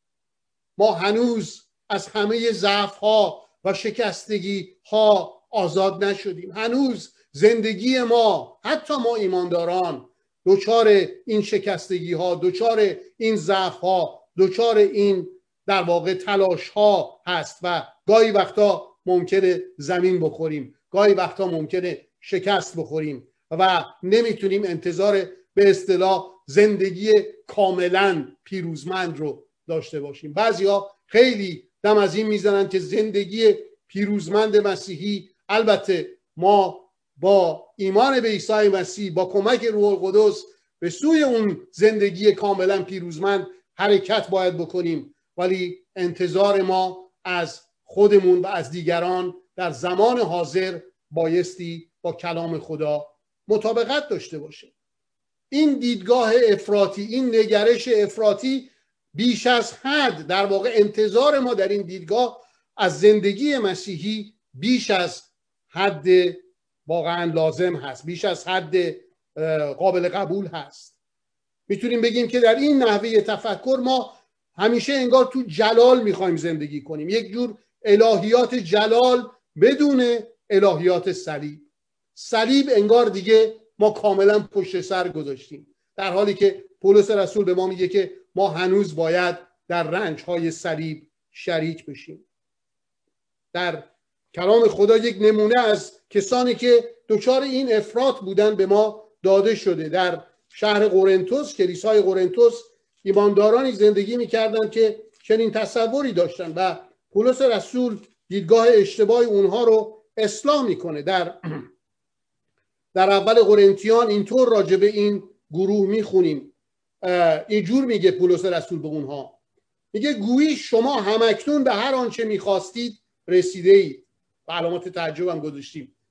ما هنوز از همه ضعف‌ها و شکستگی‌ها آزاد نشدیم. هنوز زندگی ما، حتی ما ایمانداران، دچار این شکستگی‌ها، دچار این ضعف‌ها، دچار این در واقع تلاش‌ها هست و گاهی وقتا ممکنه زمین بخوریم، گاهی وقتا ممکنه شکست بخوریم و نمیتونیم انتظار به اصطلاح زندگی کاملا پیروزمند رو داشته باشیم. بعضیا خیلی دم از این میزنن که زندگی پیروزمند مسیحی، البته ما با ایمان به عیسی مسیح با کمک روح القدس به سوی اون زندگی کاملا پیروزمند حرکت باید بکنیم، ولی انتظار ما از خودمون و از دیگران در زمان حاضر بایستی با کلام خدا مطابقت داشته باشه. این دیدگاه افراطی، این نگرش افراطی بیش از حد، در واقع انتظار ما در این دیدگاه از زندگی مسیحی بیش از حد واقعا لازم هست، بیش از حد قابل قبول هست. میتونیم بگیم که در این نحوه تفکر ما همیشه انگار تو جلال میخوایم زندگی کنیم، یک جور الهیات جلال بدون الهیات صلیب. صلیب انگار دیگه ما کاملا پشت سر گذاشتیم، در حالی که پولس رسول به ما میگه که ما هنوز باید در رنج‌های صلیب شریک بشیم. در کلام خدا یک نمونه از کسانی که دچار این افراط بودن به ما داده شده. در شهر قرنتس، کلیسای قرنتس، ایماندارانی زندگی میکردن که چنین تصوری داشتن و پولس رسول دیدگاه اشتباه اونها رو اصلاح میکنه. در اول قرنتیان اینطور راجع به این گروه میخونیم، اینجور میگه پولس رسول به اونها، میگه گویی شما همکنون به هر آنچه میخواستید رسیده اید. و علامات تعجب هم گذاشتیم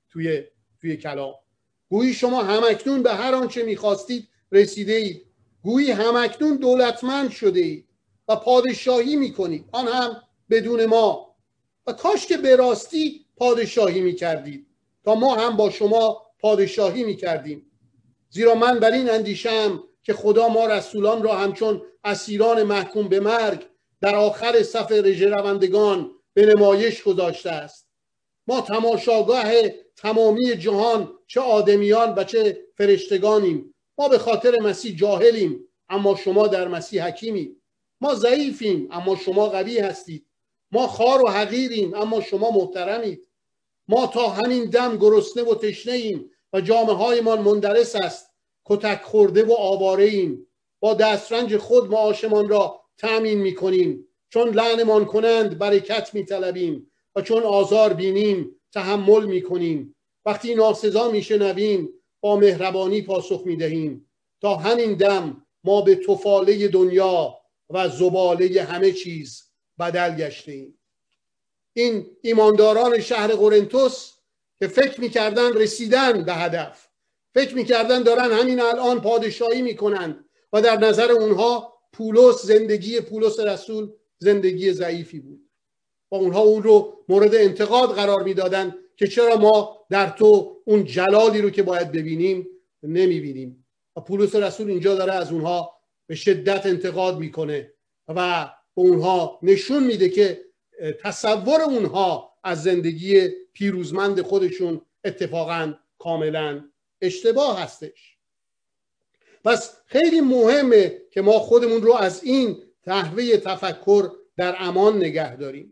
توی کلام. گویی شما همکنون به هر آنچه میخواستید رسیده اید، گویی همکنون دولتمند شده اید و پادشاهی میکنید، آن هم بدون ما. و کاش که به راستی پادشاهی میکردید تا ما هم با شما پادشاهی میکردیم. زیرا من بر این اندیشم که خدا ما رسولان را همچون اسیران محکوم به مرگ در آخر صف رژه روندگان به نمایش گذاشته است. ما تماشاگاه تمامی جهان، چه آدمیان و چه فرشتگانیم. ما به خاطر مسیح جاهلیم اما شما در مسیح حکیمید. ما ضعیفیم اما شما قوی هستید. ما خوار و حقیریم اما شما محترمید. ما تا همین دم گرسنه و تشنه ایم و جامه هایمان مندرس است. کتک خورده و آواره ایم. با دسترنج خود معاشمان را تأمین می کنیم. چون لعنمان کنند برکت می طلبیم و چون آزار بینیم تحمل می کنیم. وقتی ناسزا می شنویم با مهربانی پاسخ می دهیم. تا همین دم ما به طفاله دنیا و زباله همه چیز بدل گشته ایم. این ایمانداران شهر قرنتس که فکر میکردن رسیدن به هدف، فکر میکردن دارن همین الان پادشاهی میکنن و در نظر اونها زندگی پولس رسول زندگی ضعیفی بود و اونها اون رو مورد انتقاد قرار میدادن که چرا ما در تو اون جلالی رو که باید ببینیم نمیبینیم. و پولس رسول اینجا داره از اونها به شدت انتقاد میکنه و به اونها نشون میده که تصور اونها از زندگی پیروزمند خودشون اتفاقا کاملا اشتباه هستش. پس خیلی مهمه که ما خودمون رو از این نحوه تفکر در امان نگه داریم.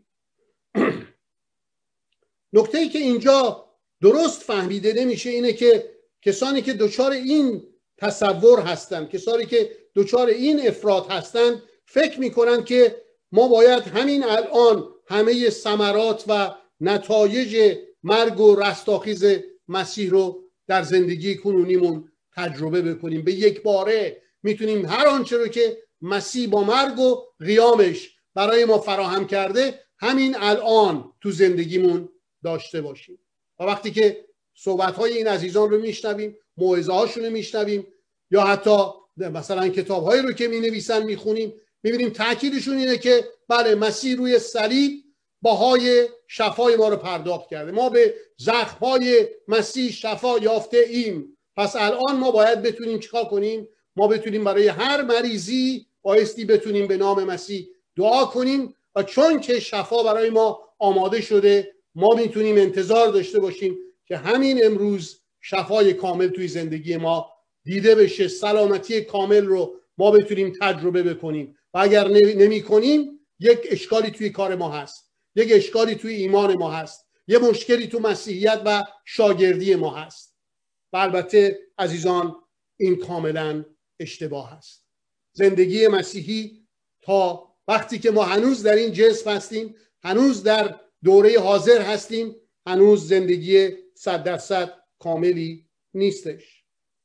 نکته‌ای که اینجا درست فهمیده نمیشه اینه که کسانی که دچار این تصور هستن، کسانی که دچار این افراط هستن، فکر میکنن که ما باید همین الان همه ثمرات و نتایج مرگ و رستاخیز مسیح رو در زندگی کنونیمون تجربه بکنیم. به یک باره میتونیم هر آنچه رو که مسیح با مرگ و قیامش برای ما فراهم کرده همین الان تو زندگیمون داشته باشیم. و وقتی که صحبت‌های این عزیزان رو میشنویم، موعظه‌هاشون رو میشنویم، یا حتی مثلا کتاب‌هایی رو که می‌نویسن میخونیم، می‌بینیم تأکیدشون اینه که بله، مسیح روی صلیب بهای شفای ما رو پرداخت کرده، ما به زخم‌های مسیح شفا یافته ایم. پس الان ما باید بتونیم چیکار کنیم؟ ما بتونیم برای هر مریضی بایستی بتونیم به نام مسیح دعا کنیم و چون که شفا برای ما آماده شده ما میتونیم انتظار داشته باشیم که همین امروز شفای کامل توی زندگی ما دیده بشه، سلامتی کامل رو ما بتونیم تجربه بکنیم. و اگر نمی کنیم یک اشکالی توی کار ما هست، یک اشکالی توی ایمان ما هست، یک مشکلی تو مسیحیت و شاگردی ما هست. و البته عزیزان این کاملا اشتباه هست. زندگی مسیحی تا وقتی که ما هنوز در این جسم هستیم، هنوز در دوره حاضر هستیم، هنوز زندگی 100% کاملی نیستش.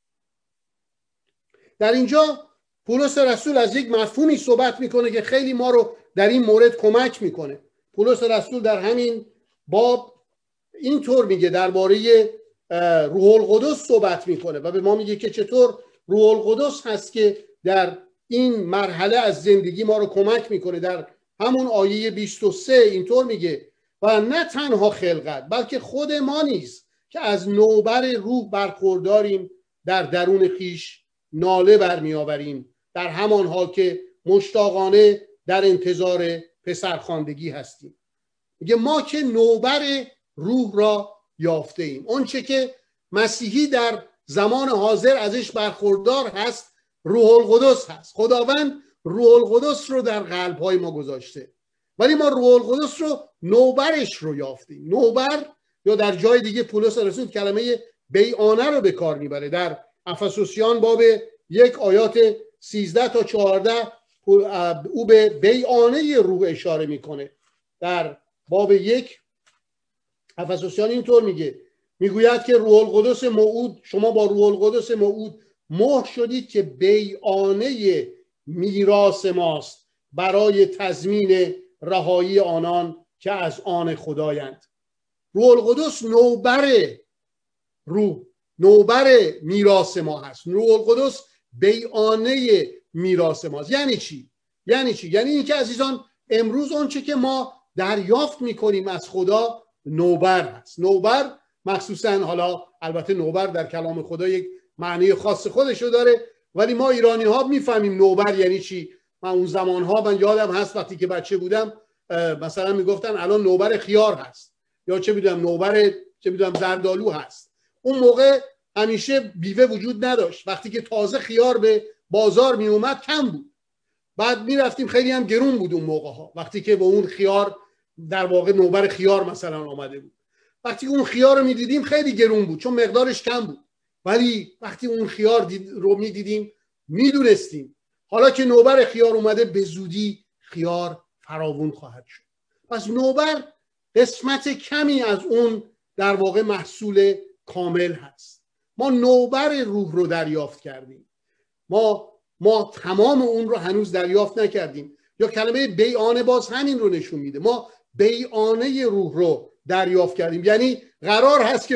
در اینجا پولس رسول از یک مفهومی صحبت میکنه که خیلی ما رو در این مورد کمک میکنه. پولس رسول در همین باب اینطور میگه، درباره روح القدس صحبت میکنه و به ما میگه که چطور روح القدس هست که در این مرحله از زندگی ما رو کمک میکنه. در همون آیه 23 اینطور میگه و نه تنها خلقت بلکه خود ما نیز که از نوبر روح برخورداریم در درون خیش ناله برمی آوریم، در همان حال که مشتاقانه در انتظار پسرخواندگی هستیم. میگه ما که نوبر روح را یافته ایم. اون چه که مسیحی در زمان حاضر ازش برخوردار هست روح القدس هست. خداوند روح القدس رو در قلب‌های ما گذاشته، ولی ما روح القدس رو نوبرش رو یافتیم. نوبر، یا در جای دیگه پولس رسول کلمه بیعانه رو به کار میبره. در افسوسیان باب 1 آیات 13 تا 14 او به بیعانه روح اشاره میکنه. در باب 1 افسوسیان اینطور میگوید که روح القدس موعود، شما با روح القدس موعود مهر شدید که بیعانه میراث ماست برای تضمین رهایی آنان که از آن خدایند. روح القدس نوبر روح نوبر میراث ما هست. روح القدس بیعانه میراث ماست. یعنی چی؟ یعنی اینکه عزیزان امروز آنچه که ما دریافت میکنیم از خدا نوبر هست. نوبر مخصوصا، حالا البته نوبر در کلام خدا یک معنی خاص خودشو داره، ولی ما ایرانی ها میفهمیم نوبر یعنی چی. من اون زمان ها من یادم هست وقتی که بچه بودم مثلا میگفتن الان نوبر خیار هست، یا چه میدونم نوبر زردآلو هست. اون موقع همیشه بیوه وجود نداشت. وقتی که تازه خیار به بازار می اومد کم بود، بعد میرفتیم، خیلی هم گرون بود اون موقع ها. وقتی که با اون خیار در واقع نوبر خیار مثلا آمده بود، وقتی اون خیار رو میدیدیم خیلی گرون بود چون مقدارش کم بود، ولی وقتی اون خیار رو میدیدیم میدونستیم حالا که نوبر خیار اومده به زودی خیار فراوون خواهد شد. پس نوبر قسمت کمی از اون در واقع محصول کامل هست. ما نوبر روح رو دریافت کردیم، ما تمام اون رو هنوز دریافت نکردیم. یا کلمه بیعانه باز همین رو نشون میده، ما بیعانه روح رو دریافت کردیم. یعنی قرار هست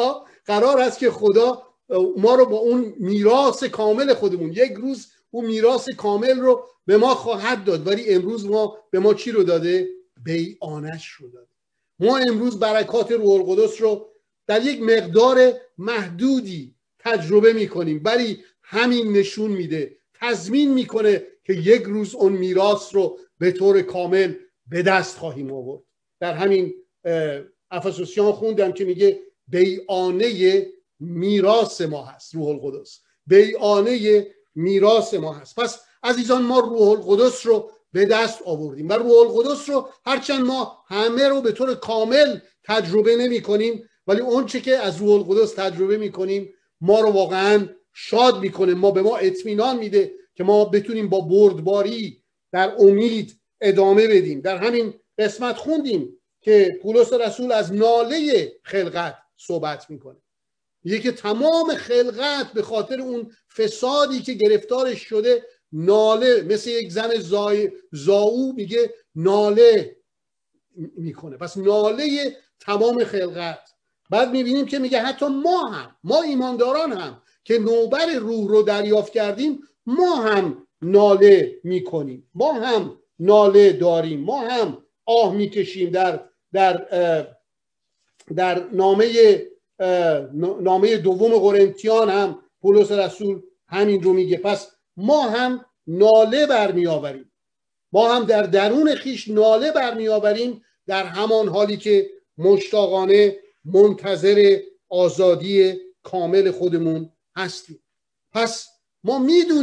که خدا ما رو با اون میراث کامل خودمون، یک روز اون میراث کامل رو به ما خواهد داد، ولی امروز به ما چی رو داده؟ بیعانش رو داده. ما امروز برکات روح القدس رو در یک مقدار محدودی تجربه میکنیم، ولی همین نشون میده، تضمین میکنه که یک روز اون میراث رو به طور کامل به دست خواهیم آورد. در همین افسوسیان خوندم که میگه بیعانه میراث ما هست روح القدس، بیعانه میراث ما هست. پس عزیزان ما روح القدس رو به دست آوردیم و روح القدس رو هرچند ما همه رو به طور کامل تجربه نمی کنیم، ولی اون چه که از روح القدس تجربه می کنیم ما رو واقعا شاد میکنه، به ما اطمینان میده که ما بتونیم با بردباری در امید ادامه بدیم. در همین قسمت خوندیم که پولس رسول از ناله خلقت صحبت میکنه، میگه که تمام خلقت به خاطر اون فسادی که گرفتارش شده ناله، مثل یک زن زاو میگه ناله میکنه. پس ناله تمام خلقت. بعد میبینیم که میگه حتی ما ایمانداران هم که نوبر روح رو دریافت کردیم، ما هم ناله میکنیم، ما هم ناله داریم، ما هم آه میکشیم. در نامه دوم قرنتیان هم پولس رسول همین رو میگه. پس ما هم ناله برمی آوریم، ما هم در درون خیش ناله برمی آوریم، در همان حالی که مشتاقانه منتظر آزادی کامل خودمون هستیم. پس ما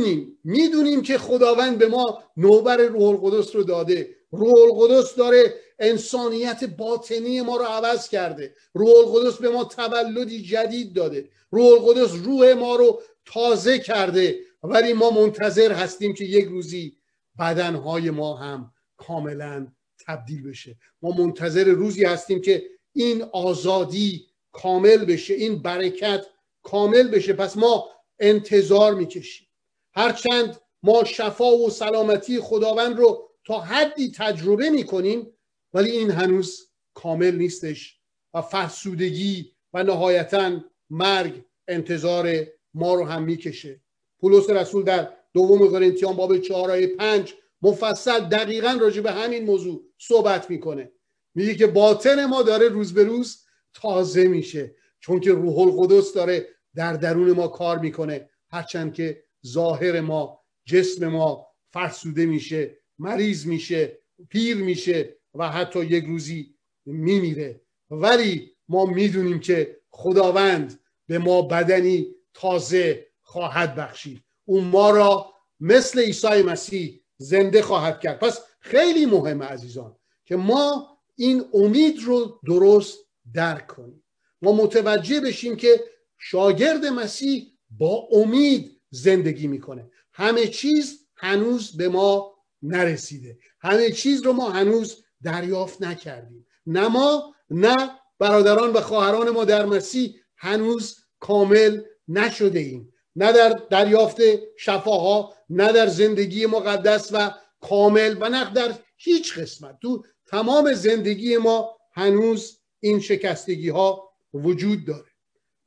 میدونیم که خداوند به ما نوبر روح القدس رو داده. روح القدس داره انسانیت باطنی ما رو عوض کرده. روح القدس به ما تولدی جدید داده. روح القدس روح ما رو تازه کرده، ولی ما منتظر هستیم که یک روزی بدنهای ما هم کاملا تبدیل بشه. ما منتظر روزی هستیم که این آزادی کامل بشه، این برکت کامل بشه. پس ما انتظار میکشیم. هرچند ما شفا و سلامتی خداوند رو تا حدی تجربه میکنیم، ولی این هنوز کامل نیستش و فرسودگی و نهایتاً مرگ انتظار ما رو هم میکشه. پولس رسول در دوم قرنتیان باب 4 آیه 5 مفصل دقیقاً راجع به همین موضوع صحبت میکنه. میگه که باطن ما داره روز به روز تازه میشه، چون که روح القدس داره در درون ما کار میکنه، هرچند که ظاهر ما، جسم ما فرسوده میشه، مریض میشه، پیر میشه و حتی یک روزی میمیره. ولی ما میدونیم که خداوند به ما بدنی تازه خواهد بخشید، اون ما را مثل عیسی مسیح زنده خواهد کرد. پس خیلی مهمه عزیزان که ما این امید رو درست درک کنیم، ما متوجه بشیم که شاگرد مسیح با امید زندگی میکنه. همه چیز هنوز به ما نرسیده، همه چیز رو ما هنوز دریافت نکردیم. نه ما، نه برادران و خواهران ما در مسیح هنوز کامل نشده ایم، نه در دریافت شفاها، نه در زندگی مقدس و کامل، و نه در هیچ قسمت. تو تمام زندگی ما هنوز این شکستگی ها وجود داره.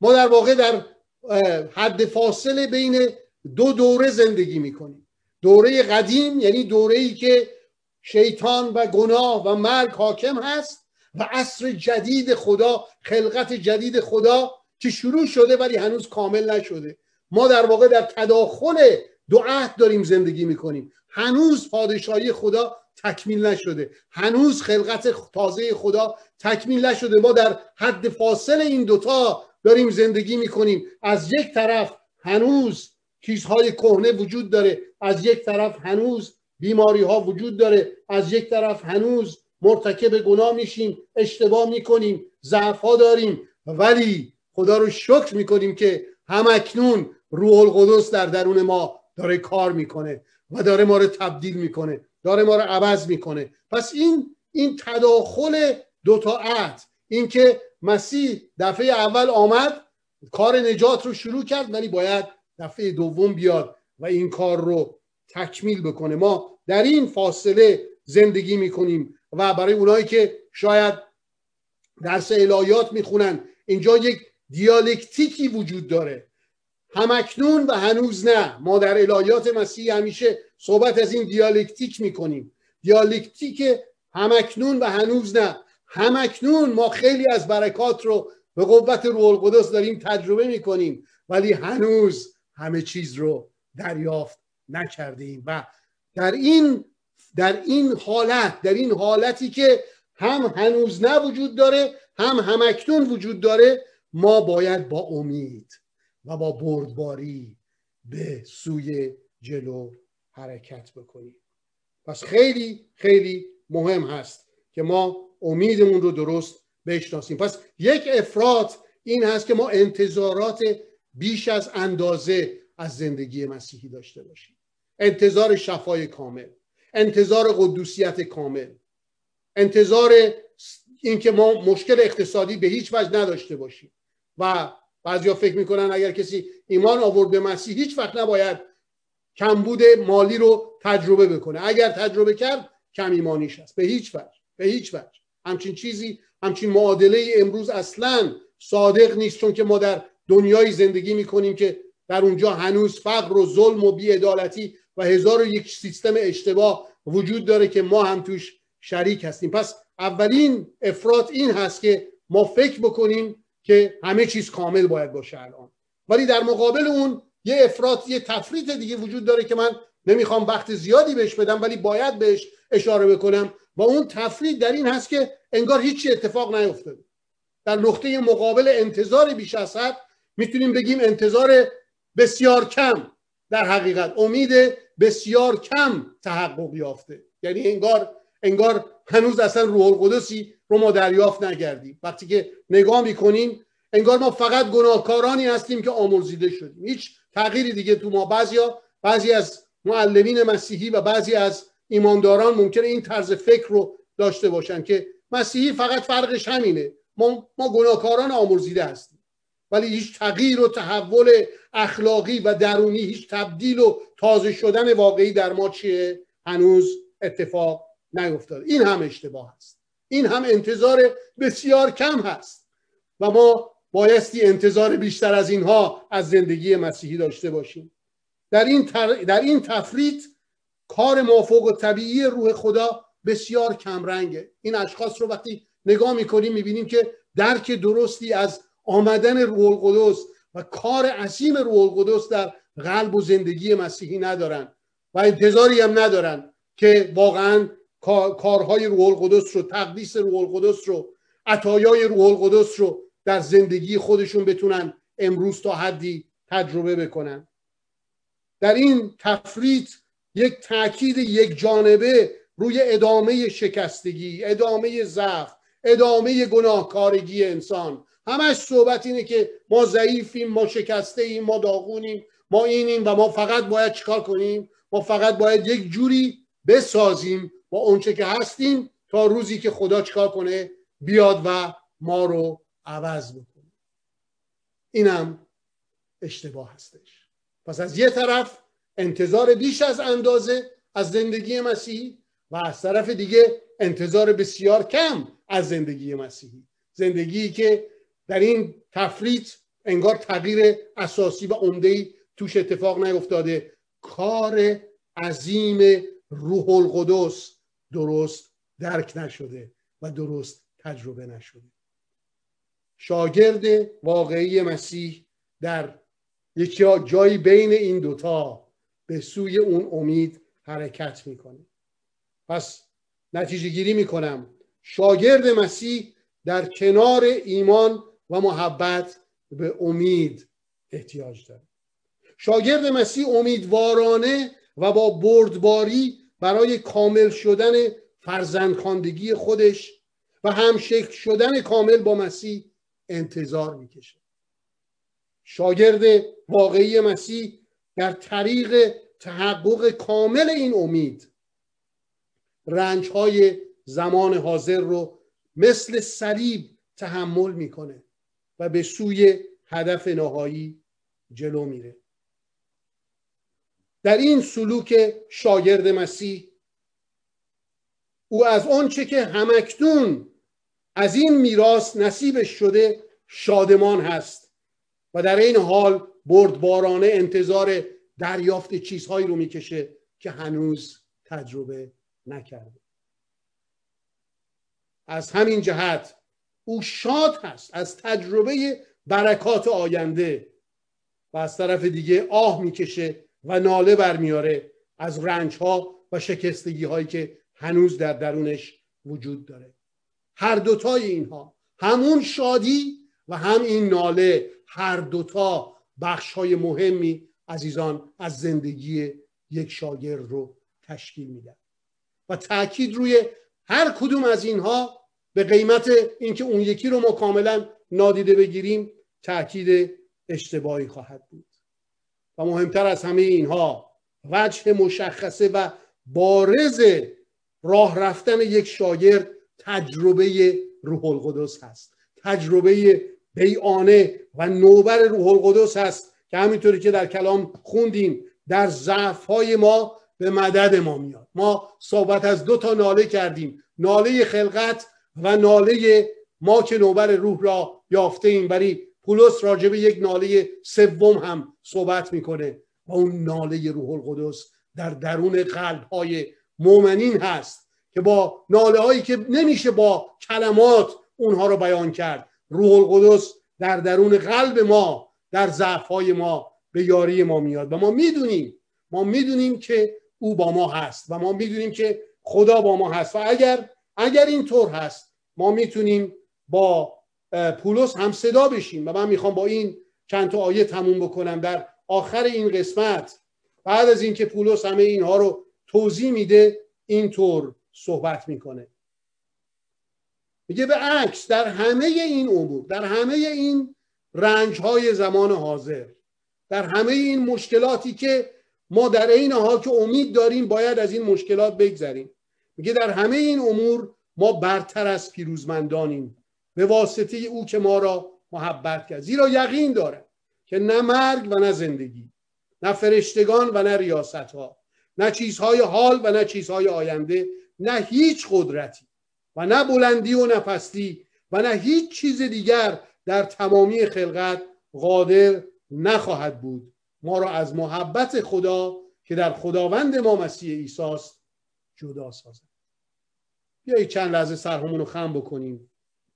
ما در واقع در حد فاصله بین دو دوره زندگی میکنیم. دوره قدیم یعنی دوره‌ای که شیطان و گناه و مرگ حاکم هست و عصر جدید خدا، خلقت جدید خدا که شروع شده ولی هنوز کامل نشده. ما در واقع در تداخل دو عهد داریم زندگی میکنیم. هنوز پادشاهی خدا تکمیل نشده، هنوز خلقت تازه خدا تکمیل نشده. ما در حد فاصل این دوتا داریم زندگی میکنیم. از یک طرف هنوز چیزهای کهنه وجود داره، از یک طرف هنوز بیماری ها وجود داره، از یک طرف هنوز مرتکب گناه میشیم، اشتباه میکنیم، ضعف ها داریم، ولی خدا رو شکر میکنیم که همکنون روح القدس در درون ما داره کار میکنه و داره ما رو تبدیل میکنه، داره ما رو عوض میکنه. پس این تداخل دوتا عهد، این که مسیح دفعه اول آمد کار نجات رو شروع کرد ولی باید دفعه دوم بیاد و این کار رو تکمیل بکنه. ما در این فاصله زندگی میکنیم و برای اونایی که شاید درس الهیات میخونن، اینجا یک دیالکتیکی وجود داره، همکنون و هنوز نه. ما در الهیات مسیح همیشه صحبت از این دیالکتیک میکنیم، دیالکتیک همکنون و هنوز نه. همکنون ما خیلی از برکات رو به قوت روح القدس داریم تجربه میکنیم ولی هنوز همه چیز رو دریافت نکردیم و در این حالتی که هم هنوز نه وجود داره هم همکنون وجود داره، ما باید با امید و با بردباری به سوی جلو حرکت بکنیم. پس خیلی خیلی مهم هست که ما امیدمون رو درست بشناسیم. پس یک افراط این هست که ما انتظارات بیش از اندازه از زندگی مسیحی داشته باشیم. انتظار شفای کامل، انتظار قدوسیت کامل، انتظار این که ما مشکل اقتصادی به هیچ وجه نداشته باشیم. و بعضیا فکر میکنن اگر کسی ایمان آورد به مسیح هیچ وقت نباید کمبود مالی رو تجربه بکنه. اگر تجربه کرد کم ایمانیش هست. به هیچ وجه همچین چیزی، همچین معادله امروز اصلاً صادق نیست، چون که ما در دنیای زندگی میکنیم که در اونجا هنوز فقر و ظلم و بی‌عدالتی و 1001 سیستم اشتباه وجود داره که ما هم توش شریک هستیم. پس اولین افراط این هست که ما فکر بکنیم که همه چیز کامل باید باشه الان، ولی در مقابل اون یه افراط، یه تفریط دیگه وجود داره که من نمیخوام وقت زیادی بهش بدم ولی باید بهش اشاره بکنم و اون تفریط در این هست که انگار هیچی اتفاق نیفتاده. در نقطه مقابل انتظار بیش از حد میتونیم بگیم انتظار بسیار کم، در حقیقت امید بسیار کم تحقق یافته. یعنی انگار هنوز اصلا روح القدسی رو ما دریافت نکردیم. وقتی که نگاه میکنیم انگار ما فقط گناهکارانی هستیم که آمرزیده شدیم، هیچ تغییری دیگه تو ما. بعضی از معلمین مسیحی و بعضی از ایمانداران ممکنه این طرز فکر رو داشته باشن که مسیحی فقط فرقش همینه، ما گناهکاران آمرزیده هستیم، ولی هیچ تغییر و تحول اخلاقی و درونی، هیچ تبدیل و تازه شدن واقعی در ما چیه؟ هنوز اتفاق نیفتاده. این هم اشتباه هست، این هم انتظار بسیار کم هست و ما بایستی انتظار بیشتر از اینها از زندگی مسیحی داشته باشیم. در این تفریط کار مافوق الطبیعی روح خدا بسیار کمرنگه. این اشخاص رو وقتی نگاه میکنیم میبینیم که درک درستی از آمدن روح القدس و کار عظیم روح القدس در قلب و زندگی مسیحی ندارن و انتظاری هم ندارن که واقعا کارهای روح القدس رو، تقدیس روح القدس رو، عطایای روح القدس رو در زندگی خودشون بتونن امروز تا حدی تجربه بکنن. در این تفریط یک تاکید یک جانبه روی ادامه شکستگی، ادامه ضعف، ادامه گناهکارگی انسان. همش صحبت اینه که ما ضعیفیم، ما شکسته ایم، ما داغونیم، ما اینیم و ما فقط باید چیکار کنیم؟ ما فقط باید یک جوری بسازیم با اونچه که هستیم تا روزی که خدا چیکار کنه؟ بیاد و ما رو عوض بکنه. اینم اشتباه هستش. پس از یه طرف انتظار بیش از اندازه از زندگی مسیحی و از طرف دیگه انتظار بسیار کم از زندگی مسیحی، زندگی که در این تفریط انگار تغییر اساسی و عمده‌ای توش اتفاق نیفتاده. کار عظیم روح القدس درست درک نشده و درست تجربه نشده. شاگرد واقعی مسیح در یک جایی بین این دوتا به سوی اون امید حرکت میکنه. پس نتیجه گیری میکنم شاگرد مسیح در کنار ایمان و محبت به امید احتیاج داره. شاگرد مسیح امیدوارانه و با بردباری برای کامل شدن فرزندخواندگی خودش و همشکل شدن کامل با مسیح انتظار میکشه. شاگرد واقعی مسیح در طریق تحقق کامل این امید رنج‌های زمان حاضر رو مثل صلیب تحمل میکنه و به سوی هدف نهایی جلو میره. در این سلوک شاگرد مسیح او از آنچه که همکنون از این میراث نصیبش شده شادمان هست و در این حال بردبارانه انتظار دریافت چیزهایی رو میکشه که هنوز تجربه نکرده. از همین جهت او شاد هست از تجربه برکات آینده و از طرف دیگه آه میکشه و ناله برمیاره از رنجها و شکستگی هایی که هنوز در درونش وجود داره. هر دوتای اینها، همون شادی و هم این ناله، هر دوتا بخش های مهمی عزیزان از زندگی یک شاگرد رو تشکیل میدن و تأکید روی هر کدوم از اینها به قیمت اینکه اون یکی رو ما کاملا نادیده بگیریم تأکید اشتباهی خواهد بود. و مهمتر از همه اینها وجه مشخصه و بارز راه رفتن یک شاگرد تجربه روح القدس هست. تجربه بیعانه و نوبر روح القدس هست که همینطوری که در کلام خوندیم در ضعف‌های ما به مدد ما میاد. ما صحبت از دو تا ناله کردیم، ناله خلقت و ناله ما که نوبر روح را یافته ایم. ولی پولس راجع به یک ناله سوم هم صحبت میکنه و اون ناله روح القدس در درون قلب‌های مؤمنین هست که با ناله هایی که نمیشه با کلمات اونها رو بیان کرد، روح القدس در درون قلب ما در ضعف‌های ما به یاری ما میاد و ما میدونیم که او با ما هست و ما میدونیم که خدا با ما هست و اگر این طور هست ما میتونیم با پولس هم صدا بشیم. و من میخوام با این چند تا آیه تموم بکنم. در آخر این قسمت بعد از اینکه پولس همه اینها رو توضیح میده اینطور صحبت میکنه، میگه به عکس در همه این امور، در همه این رنج‌های زمان حاضر، در همه این مشکلاتی که ما در عین حال که امید داریم باید از این مشکلات بگذریم، میگه در همه این امور ما برتر از پیروزمندانیم به واسطه او که ما را محبت کرد. زیرا یقین داره که نه مرگ و نه زندگی، نه فرشتگان و نه ریاست‌ها، نه چیزهای حال و نه چیزهای آینده، نه هیچ قدرتی و نه بلندی و نه پستی و نه هیچ چیز دیگر در تمامی خلقت قادر نخواهد بود ما را از محبت خدا که در خداوند ما مسیح عیسی است جدا سازد. بیایید چند لحظه سرهامون رو خم بکنیم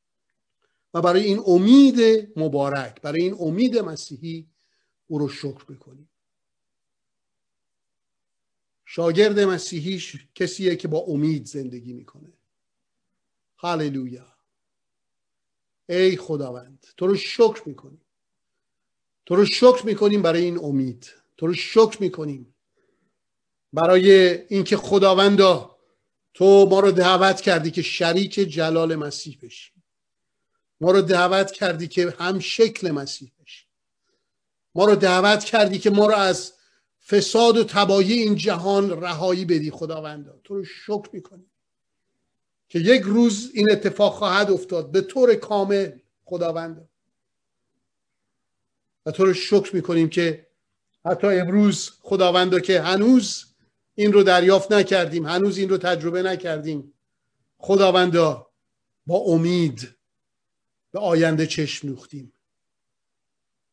و برای این امید مبارک، برای این امید مسیحی او رو شکر بکنیم. شاگرد مسیحی کسیه که با امید زندگی میکنه. هاللویا. ای خداوند تو رو شکر میکنیم، تو رو شکر میکنیم برای این امید، تو رو شکر میکنیم برای اینکه خداوندا تو ما رو دعوت کردی که شریک جلال مسیح بشیم، ما رو دعوت کردی که هم شکل مسیح بشیم، ما رو دعوت کردی که ما رو از فساد و تباهی این جهان رهایی بدی. خداوندا تو رو شکر میکنیم که یک روز این اتفاق خواهد افتاد به طور کامل. خداوندا و تو رو شکر میکنیم که حتی امروز خداوندا که هنوز این رو دریافت نکردیم، هنوز این رو تجربه نکردیم، خداوندا با امید به آینده چشم دوختیم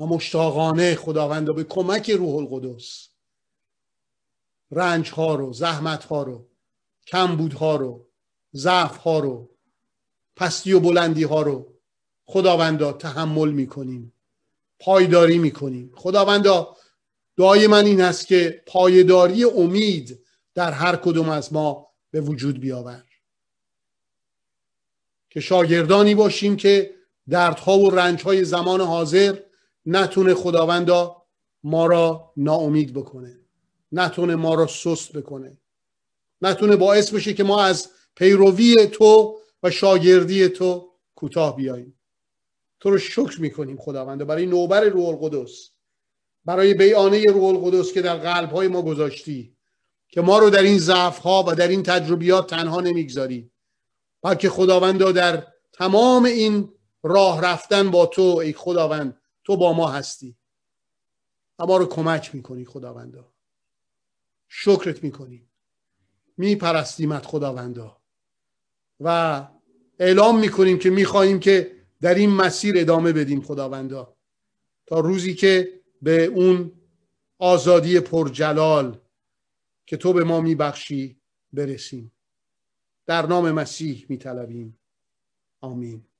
و مشتاقانه خداوندا به کمک روح القدس رنج ها رو، زحمت ها رو، کمبود ها رو، ضعف ها رو، پستی و بلندی ها رو خداوندا تحمل میکنیم، پایداری میکنیم. خداوندا دعای من این هست که پایداری امید در هر کدوم از ما به وجود بیاور، که شاگردانی باشیم که دردها و رنجهای زمان حاضر نتونه خداوندا ما را ناامید بکنه، نتونه ما را سست بکنه، نتونه باعث بشه که ما از پیروی تو و شاگردی تو کوتاه بیاییم. تو رو شکر میکنیم خداوندا برای نوبر روح القدس، برای بیانه روح القدس که در قلبهای ما گذاشتی، که ما رو در این ضعف‌ها و در این تجربیات تنها نمیگذاری، بلکه خداوندا در تمام این راه رفتن با تو ای خداوند تو با ما هستی و ما رو کمک میکنی. خداوندا شکرت میکنیم، میپرستیمت خداوندا و اعلام میکنیم که میخواهیم که در این مسیر ادامه بدیم خداوندا، تا روزی که به اون آزادی پرجلال که تو به ما میبخشی برسیم. در نام مسیح میطلبیم. آمین.